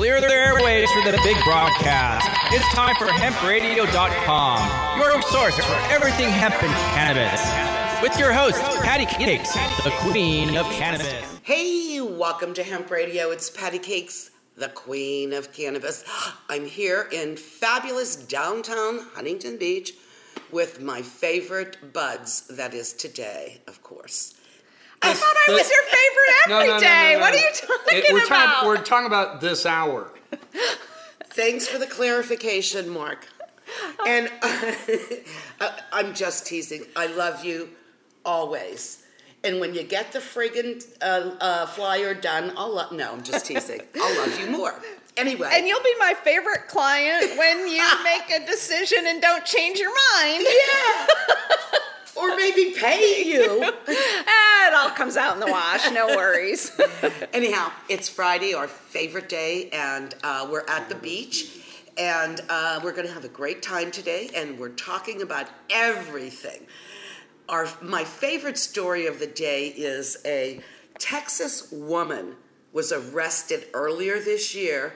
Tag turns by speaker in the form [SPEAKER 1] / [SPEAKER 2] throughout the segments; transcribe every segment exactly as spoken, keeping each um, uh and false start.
[SPEAKER 1] clear the airways for the big broadcast. It's time for hemp radio dot com, your source for everything hemp and cannabis. With your host, Patty Cakes, the queen of cannabis.
[SPEAKER 2] Hey, welcome to Hemp Radio. It's Patty Cakes, the queen of cannabis. I'm here in fabulous downtown Huntington Beach with my favorite buds. That is today, of course.
[SPEAKER 3] I thought I was your favorite every
[SPEAKER 4] no, no, no,
[SPEAKER 3] day.
[SPEAKER 4] no, no,
[SPEAKER 3] What
[SPEAKER 4] no.
[SPEAKER 3] are you talking
[SPEAKER 4] It, we're
[SPEAKER 3] about?
[SPEAKER 4] Talking, we're talking about this hour.
[SPEAKER 2] Thanks for the clarification, Mark. And uh, I'm just teasing. I love you always. And when you get the friggin' uh, uh, flyer done, I'll love. No, I'm just teasing. I'll love you more. Anyway.
[SPEAKER 3] And you'll be my favorite client when you make a decision and don't change your mind.
[SPEAKER 2] Yeah. Or maybe pay you.
[SPEAKER 3] Ah, it all comes out in the wash. No worries.
[SPEAKER 2] Anyhow, it's Friday, our favorite day, and uh, we're at the beach. And uh, we're going to have a great time today, and we're talking about everything. Our my favorite story of the day is a Texas woman was arrested earlier this year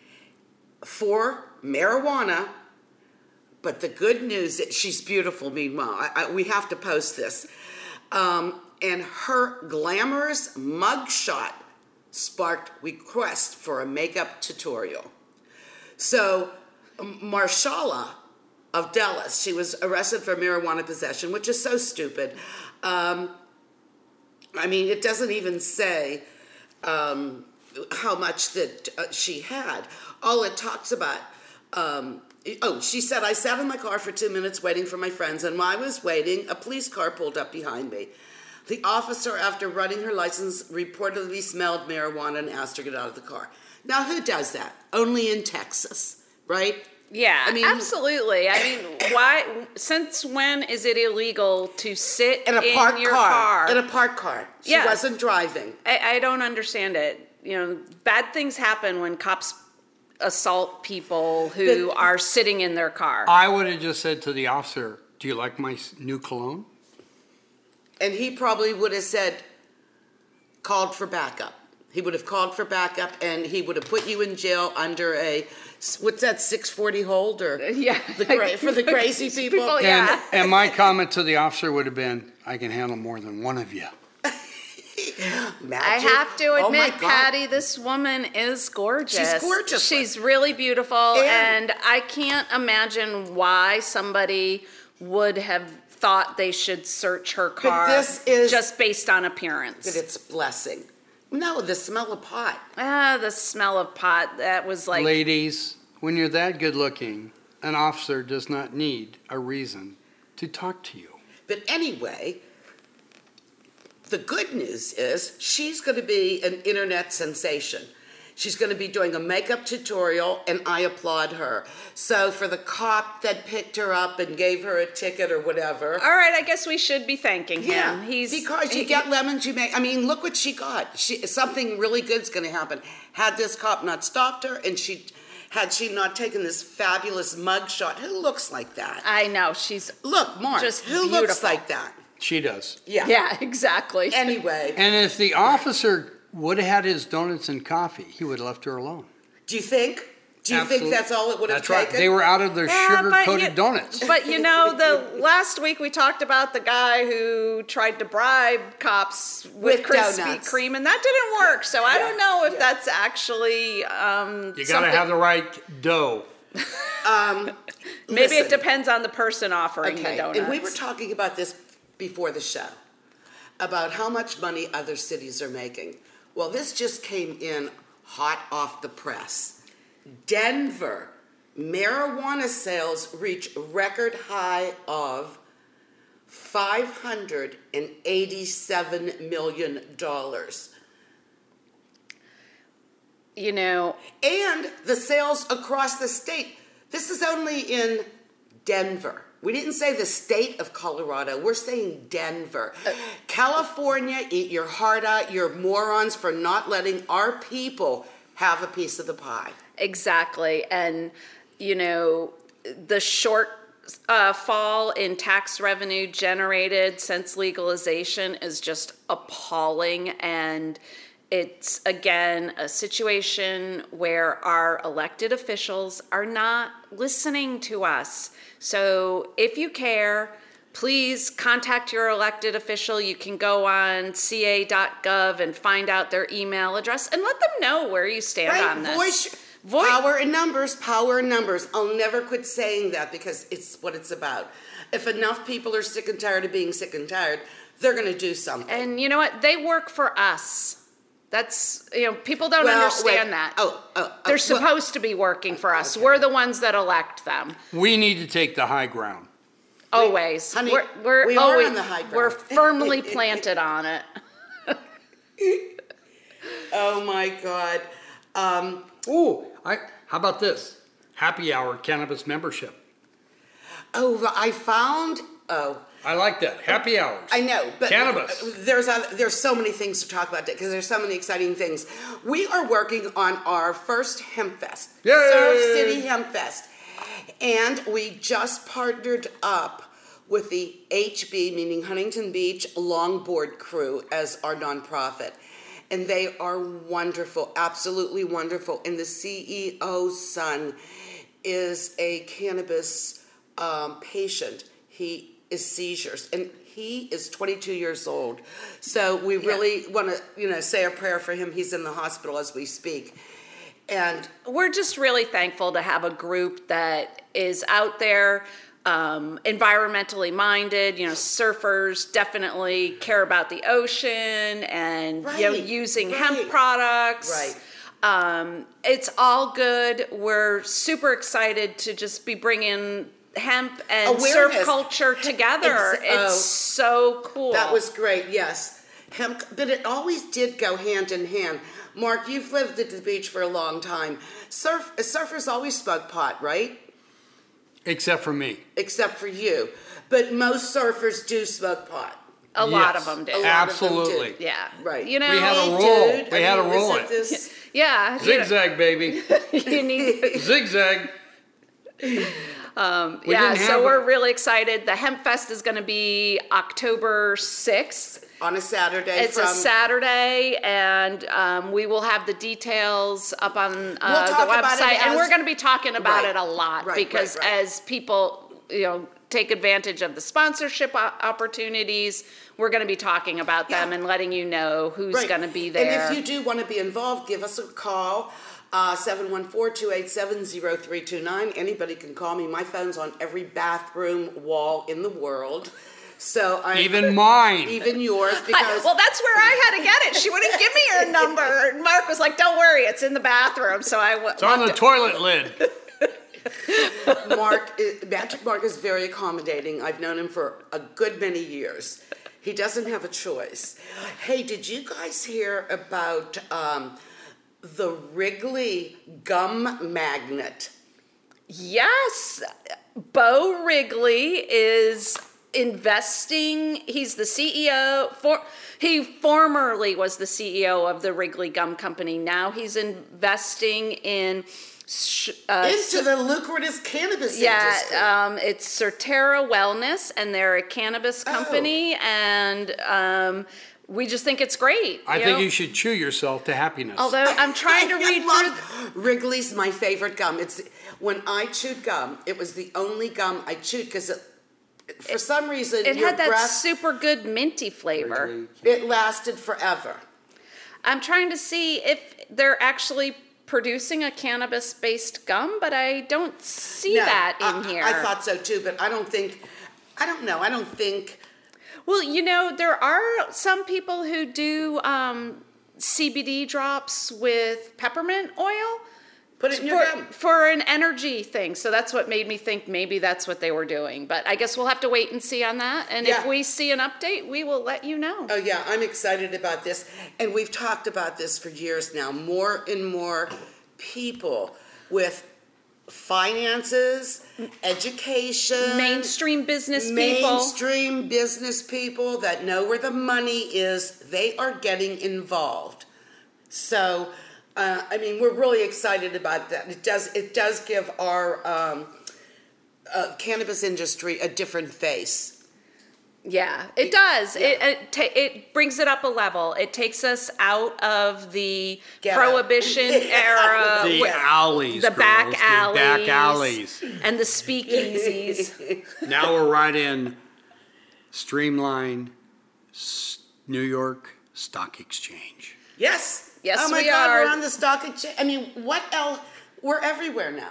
[SPEAKER 2] for marijuana. But the good news is she's beautiful, meanwhile. I, I, we have to post this. Um, and her glamorous mugshot sparked requests for a makeup tutorial. So Marshala of Dallas, she was arrested for marijuana possession, which is so stupid. Um, I mean, it doesn't even say um, how much that uh, she had. All it talks about... Um, Oh, she said, I sat in my car for two minutes waiting for my friends, and while I was waiting, a police car pulled up behind me. The officer, after running her license, reportedly smelled marijuana and asked her to get out of the car. Now, who does that? Only in Texas, right?
[SPEAKER 3] Yeah,
[SPEAKER 2] I mean,
[SPEAKER 3] absolutely. I mean, why? Since when is it illegal to sit
[SPEAKER 2] in a
[SPEAKER 3] in
[SPEAKER 2] parked
[SPEAKER 3] your
[SPEAKER 2] car,
[SPEAKER 3] car?
[SPEAKER 2] In a parked car. She
[SPEAKER 3] Yeah.
[SPEAKER 2] wasn't driving.
[SPEAKER 3] I, I don't understand it. You know, bad things happen when cops assault people who
[SPEAKER 2] But-
[SPEAKER 3] are sitting in their car.
[SPEAKER 4] I would have just said to the officer, do you like my s- new cologne?
[SPEAKER 2] And he probably would have said, called for backup. He would have called for backup, and he would have put you in jail under a, what's that, six forty hold? Or
[SPEAKER 3] Yeah.
[SPEAKER 2] the cra- for the crazy people?
[SPEAKER 3] People, yeah.
[SPEAKER 4] And, and my comment to the officer would have been, I can handle more than one of you.
[SPEAKER 3] I have to
[SPEAKER 2] Oh my
[SPEAKER 3] admit,
[SPEAKER 2] God.
[SPEAKER 3] Patty, this woman is gorgeous.
[SPEAKER 2] She's gorgeous.
[SPEAKER 3] She's really beautiful,
[SPEAKER 2] And-
[SPEAKER 3] and I can't imagine why somebody would have thought they should search her car
[SPEAKER 2] this is-
[SPEAKER 3] just based on appearance.
[SPEAKER 2] That it's blessing. No, the smell of pot.
[SPEAKER 3] Ah, the smell of pot. That was like...
[SPEAKER 4] Ladies, when you're that good looking, an officer does not need a reason to talk to you.
[SPEAKER 2] But anyway, the good news is she's going to be an internet sensation. She's going to be doing a makeup tutorial, and I applaud her. So for the cop that picked her up and gave her a ticket or whatever.
[SPEAKER 3] All right, I guess we should be thanking him.
[SPEAKER 2] Yeah,
[SPEAKER 3] He's
[SPEAKER 2] because you
[SPEAKER 3] he-
[SPEAKER 2] get lemons, you make. I mean, look what she got. She something really good's going to happen. Had this cop not stopped her, and she had she not taken this fabulous mugshot, who looks like that?
[SPEAKER 3] I know, she's...
[SPEAKER 2] Look, Mark,
[SPEAKER 3] Just
[SPEAKER 2] who looks
[SPEAKER 3] beautiful.
[SPEAKER 2] like that?
[SPEAKER 4] She does.
[SPEAKER 2] Yeah.
[SPEAKER 3] Yeah, exactly.
[SPEAKER 2] Anyway,
[SPEAKER 4] And if the officer would have had his donuts and coffee, he would have left her alone.
[SPEAKER 2] do you think? Do you
[SPEAKER 4] Absolute-
[SPEAKER 2] think that's all it would have
[SPEAKER 4] That's right.
[SPEAKER 2] taken?
[SPEAKER 4] They were out of their
[SPEAKER 3] Yeah, but
[SPEAKER 4] sugar-coated
[SPEAKER 3] you-
[SPEAKER 4] donuts.
[SPEAKER 3] But you know, the last week we talked about the guy who tried to bribe cops with,
[SPEAKER 2] With
[SPEAKER 3] Krispy
[SPEAKER 2] donuts.
[SPEAKER 3] Kreme, and that didn't work. So I
[SPEAKER 2] Yeah,
[SPEAKER 3] don't know if
[SPEAKER 2] yeah.
[SPEAKER 3] that's actually um,
[SPEAKER 4] You got to
[SPEAKER 3] something-
[SPEAKER 4] have the right dough.
[SPEAKER 3] Maybe it
[SPEAKER 2] Listen.
[SPEAKER 3] depends on the person offering the
[SPEAKER 2] Okay,
[SPEAKER 3] donuts.
[SPEAKER 2] and we were talking about this before the show, about how much money other cities are making. Well, this just came in hot off the press. Denver, marijuana sales reach record high of five hundred eighty-seven million dollars.
[SPEAKER 3] You know,
[SPEAKER 2] And the sales across the state. This is only in Denver. We didn't say the state of Colorado. We're saying Denver. California, eat your heart out. You're morons for not letting our people have a piece of the pie.
[SPEAKER 3] exactly. And, you know, the short uh, fall in tax revenue generated since legalization is just appalling. And It's, again, a situation where our elected officials are not listening to us. So if you care, please contact your elected official. You can go on c a dot gov and find out their email address and let them know where you stand
[SPEAKER 2] Right,
[SPEAKER 3] on this.
[SPEAKER 2] voice,
[SPEAKER 3] Voi-
[SPEAKER 2] power in numbers, power in numbers. I'll never quit saying that because it's what it's about. If enough people are sick and tired of being sick and tired, they're going to do something.
[SPEAKER 3] And you know what? They work for us. That's, you know, people don't
[SPEAKER 2] Well,
[SPEAKER 3] understand
[SPEAKER 2] wait.
[SPEAKER 3] that.
[SPEAKER 2] Oh, oh, oh,
[SPEAKER 3] They're
[SPEAKER 2] well-
[SPEAKER 3] supposed to be working for us.
[SPEAKER 2] Okay.
[SPEAKER 3] We're the ones that elect them.
[SPEAKER 4] We need to take the high ground.
[SPEAKER 3] Always.
[SPEAKER 2] honey,
[SPEAKER 3] we're we're
[SPEAKER 2] we are
[SPEAKER 3] always,
[SPEAKER 2] on the high ground.
[SPEAKER 3] We're firmly planted on it.
[SPEAKER 2] Oh my God. Um,
[SPEAKER 4] Ooh, I, how about this? Happy hour cannabis membership.
[SPEAKER 2] oh, I found. Oh,
[SPEAKER 4] I like that. Happy hours.
[SPEAKER 2] I know, but
[SPEAKER 4] Cannabis.
[SPEAKER 2] There's other, there's so many things to talk about because there's so many exciting things. We are working on our first Hemp Fest,
[SPEAKER 4] Yay!
[SPEAKER 2] Surf City Hemp Fest, and we just partnered up with the H B, meaning Huntington Beach Longboard Crew, as our nonprofit. And they are wonderful, absolutely wonderful. And the C E O's son is a cannabis um, patient. He is seizures, and he is twenty-two years old. So we really want to, you know, say a prayer for him. He's in the hospital as we speak. And
[SPEAKER 3] We're just really thankful to have a group that is out there, um, environmentally minded. You know, surfers definitely care about the ocean and, you know,
[SPEAKER 2] Right,
[SPEAKER 3] using
[SPEAKER 2] right.
[SPEAKER 3] hemp products.
[SPEAKER 2] Right.
[SPEAKER 3] Um, it's all good. We're super excited to just be bringing hemp and surf
[SPEAKER 2] Awareness.
[SPEAKER 3] culture together.
[SPEAKER 2] Ex-
[SPEAKER 3] It's
[SPEAKER 2] oh.
[SPEAKER 3] so cool.
[SPEAKER 2] that was great, yes. Hemp, but it always did go hand in hand. Mark, you've lived at the beach for a long time. Surf, surfers always smoke pot, right?
[SPEAKER 4] Except for me.
[SPEAKER 2] Except for you. But most surfers do smoke pot.
[SPEAKER 3] a lot
[SPEAKER 4] Yes.
[SPEAKER 3] of them do.
[SPEAKER 2] A lot
[SPEAKER 4] Absolutely.
[SPEAKER 2] of them do.
[SPEAKER 3] Yeah.
[SPEAKER 2] Right.
[SPEAKER 3] You know,
[SPEAKER 4] We had a
[SPEAKER 2] Hey,
[SPEAKER 4] roll.
[SPEAKER 2] dude,
[SPEAKER 4] We
[SPEAKER 2] I
[SPEAKER 4] had to
[SPEAKER 2] mean,
[SPEAKER 4] roll
[SPEAKER 2] isn't
[SPEAKER 4] it.
[SPEAKER 2] this-
[SPEAKER 3] yeah. you know,
[SPEAKER 4] Zigzag, baby.
[SPEAKER 3] You need,
[SPEAKER 4] Zigzag.
[SPEAKER 3] um,
[SPEAKER 4] We
[SPEAKER 3] yeah,
[SPEAKER 4] didn't
[SPEAKER 3] so
[SPEAKER 4] have
[SPEAKER 3] we're
[SPEAKER 4] a-
[SPEAKER 3] really excited. The Hemp Fest is going to be October sixth.
[SPEAKER 2] On a Saturday
[SPEAKER 3] It's
[SPEAKER 2] from...
[SPEAKER 3] a Saturday, and um, we will have the details up on uh,
[SPEAKER 2] We'll
[SPEAKER 3] the
[SPEAKER 2] talk about it
[SPEAKER 3] website. And
[SPEAKER 2] as-
[SPEAKER 3] we're going to be talking about
[SPEAKER 2] Right,
[SPEAKER 3] it a lot
[SPEAKER 2] right,
[SPEAKER 3] because
[SPEAKER 2] right, right.
[SPEAKER 3] as people, you know, take advantage of the sponsorship o- opportunities, we're going to be talking about them
[SPEAKER 2] Yeah.
[SPEAKER 3] and letting you know who's
[SPEAKER 2] Right.
[SPEAKER 3] going to be there.
[SPEAKER 2] And if you do want to be involved, give us a call, uh, seven one four, two eight seven, zero three two nine. Anybody can call me. My phone's on every bathroom wall in the world. So I
[SPEAKER 4] Even mine.
[SPEAKER 2] even yours
[SPEAKER 3] I-
[SPEAKER 2] because
[SPEAKER 3] well, that's where I had to get it. She wouldn't give me her number. And Mark was like, "Don't worry, it's in the bathroom." So I went.
[SPEAKER 4] It's on the toilet lid.
[SPEAKER 2] Mark, is- Magic Mark is very accommodating. I've known him for a good many years. He doesn't have a choice. Hey, did you guys hear about um, the Wrigley gum magnet?
[SPEAKER 3] Yes, Bo Wrigley is investing. He's the C E O. For he formerly was the C E O of the Wrigley Gum Company. Now he's investing in. sh- Uh,
[SPEAKER 2] Into the lucrative cannabis
[SPEAKER 3] Yeah,
[SPEAKER 2] industry.
[SPEAKER 3] um, it's Certera Wellness, and they're a cannabis
[SPEAKER 2] Oh.
[SPEAKER 3] company, and um, we just think it's great.
[SPEAKER 4] I
[SPEAKER 3] you
[SPEAKER 4] think
[SPEAKER 3] know?
[SPEAKER 4] you should chew yourself to happiness.
[SPEAKER 3] Although I'm trying to
[SPEAKER 2] I
[SPEAKER 3] read
[SPEAKER 2] love-
[SPEAKER 3] through.
[SPEAKER 2] Wrigley's my favorite gum. It's when I chewed gum, it was the only gum I chewed because for some reason
[SPEAKER 3] It
[SPEAKER 2] your
[SPEAKER 3] had that
[SPEAKER 2] breath
[SPEAKER 3] super good minty flavor.
[SPEAKER 2] it lasted forever.
[SPEAKER 3] I'm trying to see if they're actually producing a cannabis-based gum, but I don't see
[SPEAKER 2] No,
[SPEAKER 3] that in
[SPEAKER 2] I,
[SPEAKER 3] here.
[SPEAKER 2] I thought so too, but I don't think. I don't know. I don't think.
[SPEAKER 3] Well, you know, there are some people who do um, C B D drops with peppermint oil.
[SPEAKER 2] Put it in your
[SPEAKER 3] for,
[SPEAKER 2] gum.
[SPEAKER 3] for an energy thing. So that's what made me think maybe that's what they were doing. But I guess we'll have to wait and see on that. And if
[SPEAKER 2] Yeah.
[SPEAKER 3] we see an update, we will let you know.
[SPEAKER 2] Oh yeah, I'm excited about this, and we've talked about this for years now. More and more people with finances, education,
[SPEAKER 3] Mainstream business people.
[SPEAKER 2] mainstream business people that know where the money is, they are getting involved. So, uh, I mean, we're really excited about that. It does it does give our um, uh, cannabis industry a different face.
[SPEAKER 3] Yeah, it does. Yeah. It it, ta- it brings it up a level. It takes us out of the
[SPEAKER 2] Get
[SPEAKER 3] Prohibition era,
[SPEAKER 4] The
[SPEAKER 3] with
[SPEAKER 4] alleys,
[SPEAKER 3] the
[SPEAKER 4] girls,
[SPEAKER 3] back
[SPEAKER 4] the
[SPEAKER 3] alleys,
[SPEAKER 4] back alleys.
[SPEAKER 3] and the speakeasies.
[SPEAKER 4] Now we're right in Streamline, S- New York Stock Exchange.
[SPEAKER 2] Yes.
[SPEAKER 3] Yes,
[SPEAKER 2] oh my
[SPEAKER 3] we
[SPEAKER 2] God,
[SPEAKER 3] are.
[SPEAKER 2] we're on the stock exchange. I mean, what else? We're everywhere now.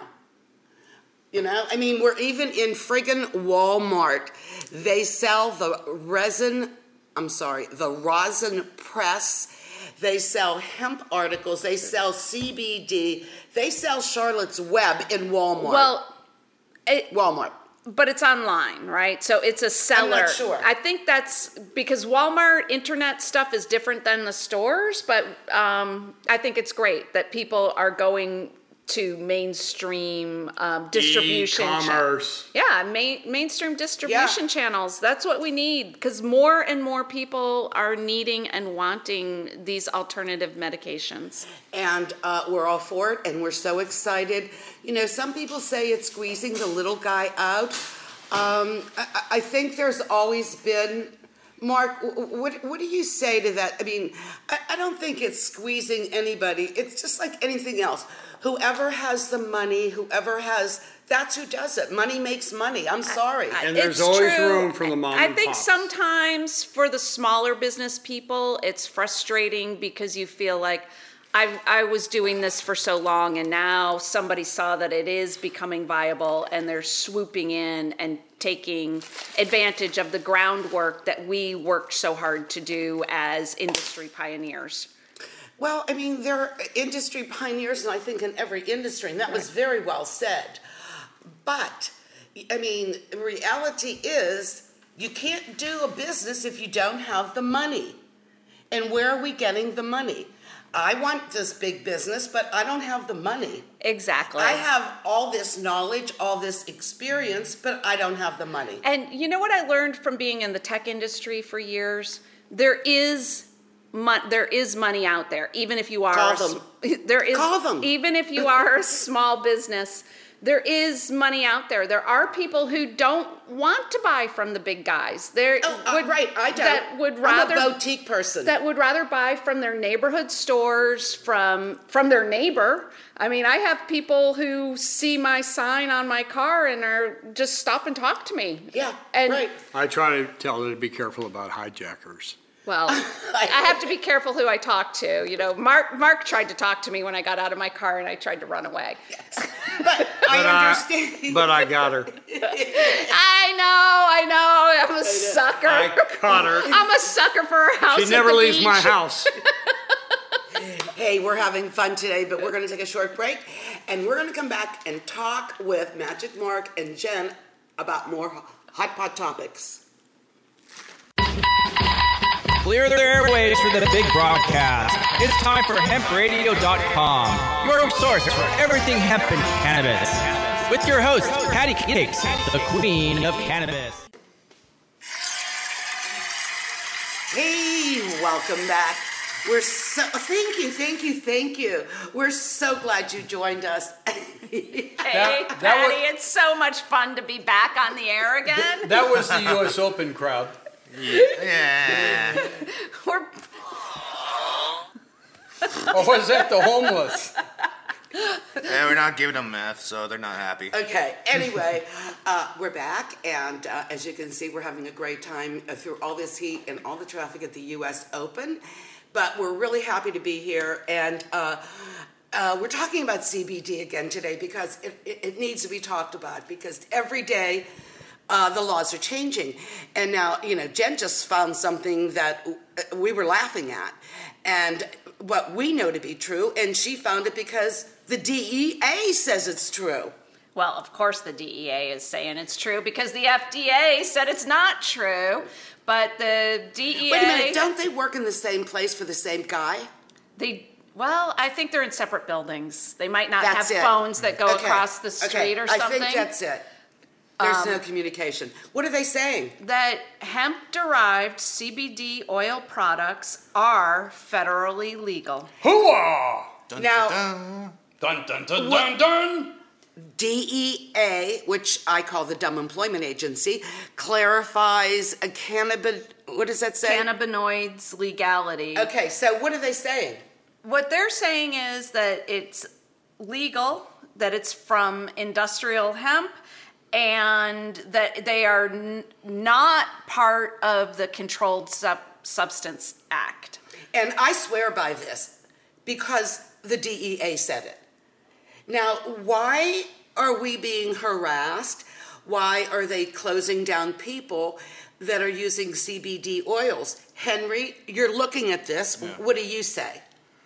[SPEAKER 2] You know, I mean, we're even in friggin' Walmart. They sell the resin, I'm sorry, the rosin press. They sell hemp articles. They sell C B D. They sell Charlotte's Web in Walmart.
[SPEAKER 3] Well, it,
[SPEAKER 2] Walmart.
[SPEAKER 3] but it's online, right? So it's a seller.
[SPEAKER 2] I'm not sure.
[SPEAKER 3] I think that's because Walmart internet stuff is different than the stores, but um, I think it's great that people are going to mainstream um, distribution.
[SPEAKER 4] E-commerce.
[SPEAKER 3] Cha- yeah, main, mainstream distribution
[SPEAKER 2] Yeah.
[SPEAKER 3] channels. That's what we need because more and more people are needing and wanting these alternative medications.
[SPEAKER 2] And uh, we're all for it, and we're so excited. You know, some people say it's squeezing the little guy out. Um, I, I think there's always been, Mark, what, what do you say to that? I mean, I, I don't think it's squeezing anybody. It's just like anything else. Whoever has the money, whoever has, that's who does it. Money makes money. I'm sorry.
[SPEAKER 3] I-
[SPEAKER 4] And there's
[SPEAKER 3] It's
[SPEAKER 4] always
[SPEAKER 3] true.
[SPEAKER 4] room for the mom
[SPEAKER 3] I
[SPEAKER 4] and
[SPEAKER 3] think
[SPEAKER 4] pops.
[SPEAKER 3] sometimes for the smaller business people, it's frustrating because you feel like I I was doing this for so long and now somebody saw that it is becoming viable and they're swooping in and taking advantage of the groundwork that we worked so hard to do as industry pioneers.
[SPEAKER 2] Well, I mean, there are industry pioneers, and I think in every industry, and that was very well said. But, I mean, reality is you can't do a business if you don't have the money. And where are we getting the money? I want this big business, but I don't have the money.
[SPEAKER 3] Exactly.
[SPEAKER 2] I have all this knowledge, all this experience, but I don't have the money.
[SPEAKER 3] And you know what I learned from being in the tech industry for years? There is Mon- there is money out there, even if you are
[SPEAKER 2] Call
[SPEAKER 3] a
[SPEAKER 2] them.
[SPEAKER 3] s- there is
[SPEAKER 2] Call them.
[SPEAKER 3] even if you are a small business, there is money out there. There are people who don't want to buy from the big guys. There
[SPEAKER 2] Oh, uh, right, I don't.
[SPEAKER 3] that would
[SPEAKER 2] I'm
[SPEAKER 3] rather
[SPEAKER 2] a boutique person.
[SPEAKER 3] that would rather buy from their neighborhood stores, from from their neighbor. I mean, I have people who see my sign on my car and are just stop and talk to me.
[SPEAKER 2] yeah,
[SPEAKER 3] and
[SPEAKER 2] right.
[SPEAKER 4] I try to tell them to be careful about hijackers.
[SPEAKER 3] Well, I have to be careful who I talk to. You know, Mark Mark tried to talk to me when I got out of my car and I tried to run away.
[SPEAKER 2] But I
[SPEAKER 4] But
[SPEAKER 2] understand.
[SPEAKER 4] but I got her.
[SPEAKER 3] I know, I know, I'm a sucker.
[SPEAKER 4] I caught her.
[SPEAKER 3] I'm a sucker for a house
[SPEAKER 4] She
[SPEAKER 3] at
[SPEAKER 4] never
[SPEAKER 3] the
[SPEAKER 4] leaves
[SPEAKER 3] beach.
[SPEAKER 4] my house.
[SPEAKER 2] Hey, we're having fun today, but we're going to take a short break, and we're going to come back and talk with Magic Mark and Jen about more hot pot topics.
[SPEAKER 1] Clear the airways for the big broadcast. It's time for hemp radio dot com, your source for everything hemp and cannabis. With your host, Patty Cakes, the queen of cannabis.
[SPEAKER 2] Hey, welcome back. We're so, thank you, thank you, thank you. We're so glad you joined us.
[SPEAKER 3] Hey,
[SPEAKER 4] That- that
[SPEAKER 3] Patty,
[SPEAKER 4] was-
[SPEAKER 3] it's so much fun to be back on the air again.
[SPEAKER 4] That was the U S Open crowd.
[SPEAKER 5] Yeah.
[SPEAKER 3] We're
[SPEAKER 4] Or was that the homeless?
[SPEAKER 5] Yeah, we're not giving them meth, so they're not happy.
[SPEAKER 2] Okay, anyway, uh, we're back, and uh, as you can see, we're having a great time uh, through all this heat and all the traffic at the U S Open. But we're really happy to be here, and uh, uh, we're talking about C B D again today because it, it, it needs to be talked about, because every day uh, the laws are changing. And now, you know, Jen just found something that we were laughing at, and what we know to be true, and she found it because the D E A says it's true.
[SPEAKER 3] Well, of course the D E A is saying it's true because the F D A said it's not true. But the D E A...
[SPEAKER 2] Wait a minute, don't they work in the same place for the same guy?
[SPEAKER 3] They, well, I think they're in separate buildings. They might not
[SPEAKER 2] That's
[SPEAKER 3] have
[SPEAKER 2] it.
[SPEAKER 3] phones that go
[SPEAKER 2] Okay,
[SPEAKER 3] across the street
[SPEAKER 2] okay,
[SPEAKER 3] or something.
[SPEAKER 2] I think that's it. There's no communication. What are they saying?
[SPEAKER 3] That hemp-derived C B D oil products are federally legal.
[SPEAKER 4] Hooah!
[SPEAKER 5] Dun,
[SPEAKER 2] Now-
[SPEAKER 5] dun, dun.
[SPEAKER 4] Dun dun dun dun dun.
[SPEAKER 2] D E A, which I call the Dumb Employment Agency, clarifies a cannabis, what does that say?
[SPEAKER 3] Cannabinoids legality.
[SPEAKER 2] Okay, so what are they saying?
[SPEAKER 3] What they're saying is that it's legal, that it's from industrial hemp, and that they are n- not part of the Controlled Sub- Substance Act.
[SPEAKER 2] And I swear by this because the D E A said it. Now, why are we being harassed? Why are they closing down people that are using C B D oils? Henry, you're looking at this.
[SPEAKER 5] Yeah.
[SPEAKER 2] What do you say?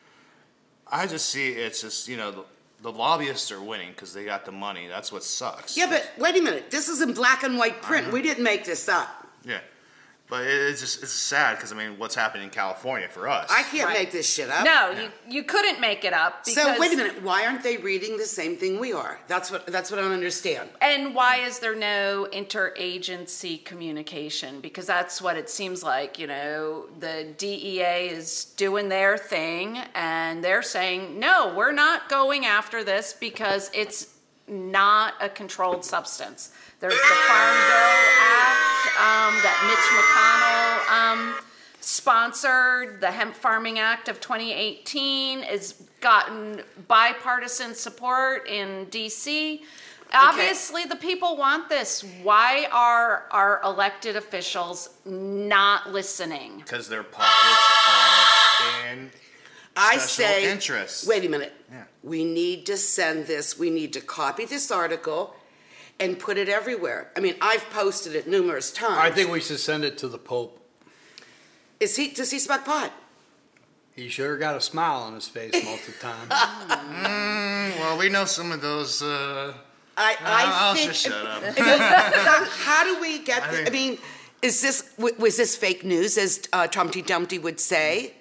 [SPEAKER 5] I just see it's just, you know, the, the lobbyists are winning because they got the money. That's what sucks.
[SPEAKER 2] Yeah, but wait a minute. This is in black and white print.
[SPEAKER 5] Uh-huh.
[SPEAKER 2] We didn't make this up.
[SPEAKER 5] Yeah. But it, it's just, it's sad because, I mean, what's happening in California for us?
[SPEAKER 2] I can't
[SPEAKER 3] Right.
[SPEAKER 2] make this shit up.
[SPEAKER 3] No,
[SPEAKER 5] Yeah.
[SPEAKER 3] you, you couldn't make it up. Because,
[SPEAKER 2] So wait a minute. Why aren't they reading the same thing we are? That's what that's what I don't understand.
[SPEAKER 3] And why is there no interagency communication? Because that's what it seems like. You know, the D E A is doing their thing, and they're saying, no, we're not going after this because it's not a controlled substance. There's the Farm Bill Act um, that Mitch McConnell um, sponsored. The Hemp Farming Act of twenty eighteen has gotten bipartisan support in D C. Obviously, the people want this. Why are our elected officials not listening?
[SPEAKER 5] Because their pockets are in
[SPEAKER 2] I
[SPEAKER 5] special
[SPEAKER 2] say,
[SPEAKER 5] interests.
[SPEAKER 2] wait a minute.
[SPEAKER 5] Yeah.
[SPEAKER 2] We need to send this. We need to copy this article and put it everywhere. I mean, I've posted it numerous times.
[SPEAKER 4] I think we should send it to the Pope.
[SPEAKER 2] Is he? Does he smoke pot?
[SPEAKER 4] He sure got a smile on his face most of the time.
[SPEAKER 5] Mm, well, we know some of those. Uh,
[SPEAKER 2] I, I
[SPEAKER 5] I'll
[SPEAKER 2] think.
[SPEAKER 5] just shut up.
[SPEAKER 2] how, how do we get?
[SPEAKER 5] I
[SPEAKER 2] The, I
[SPEAKER 5] think-
[SPEAKER 2] mean, is this w- was this fake news, as uh, Trumpty Dumpty would say?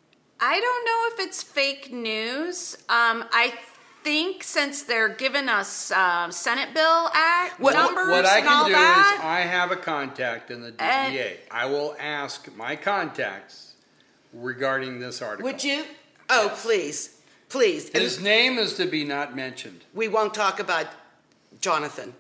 [SPEAKER 3] I don't know if it's fake news. Um, I think since they're giving us uh, Senate Bill Act
[SPEAKER 2] What-
[SPEAKER 3] numbers
[SPEAKER 4] What I
[SPEAKER 3] and all
[SPEAKER 4] can do
[SPEAKER 3] that,
[SPEAKER 4] is I have a contact in the D
[SPEAKER 3] And-
[SPEAKER 4] E A. I will ask my contacts regarding this article.
[SPEAKER 2] Would you? Oh, please, please. And
[SPEAKER 4] His name is to be not mentioned.
[SPEAKER 2] we won't talk about Jonathan.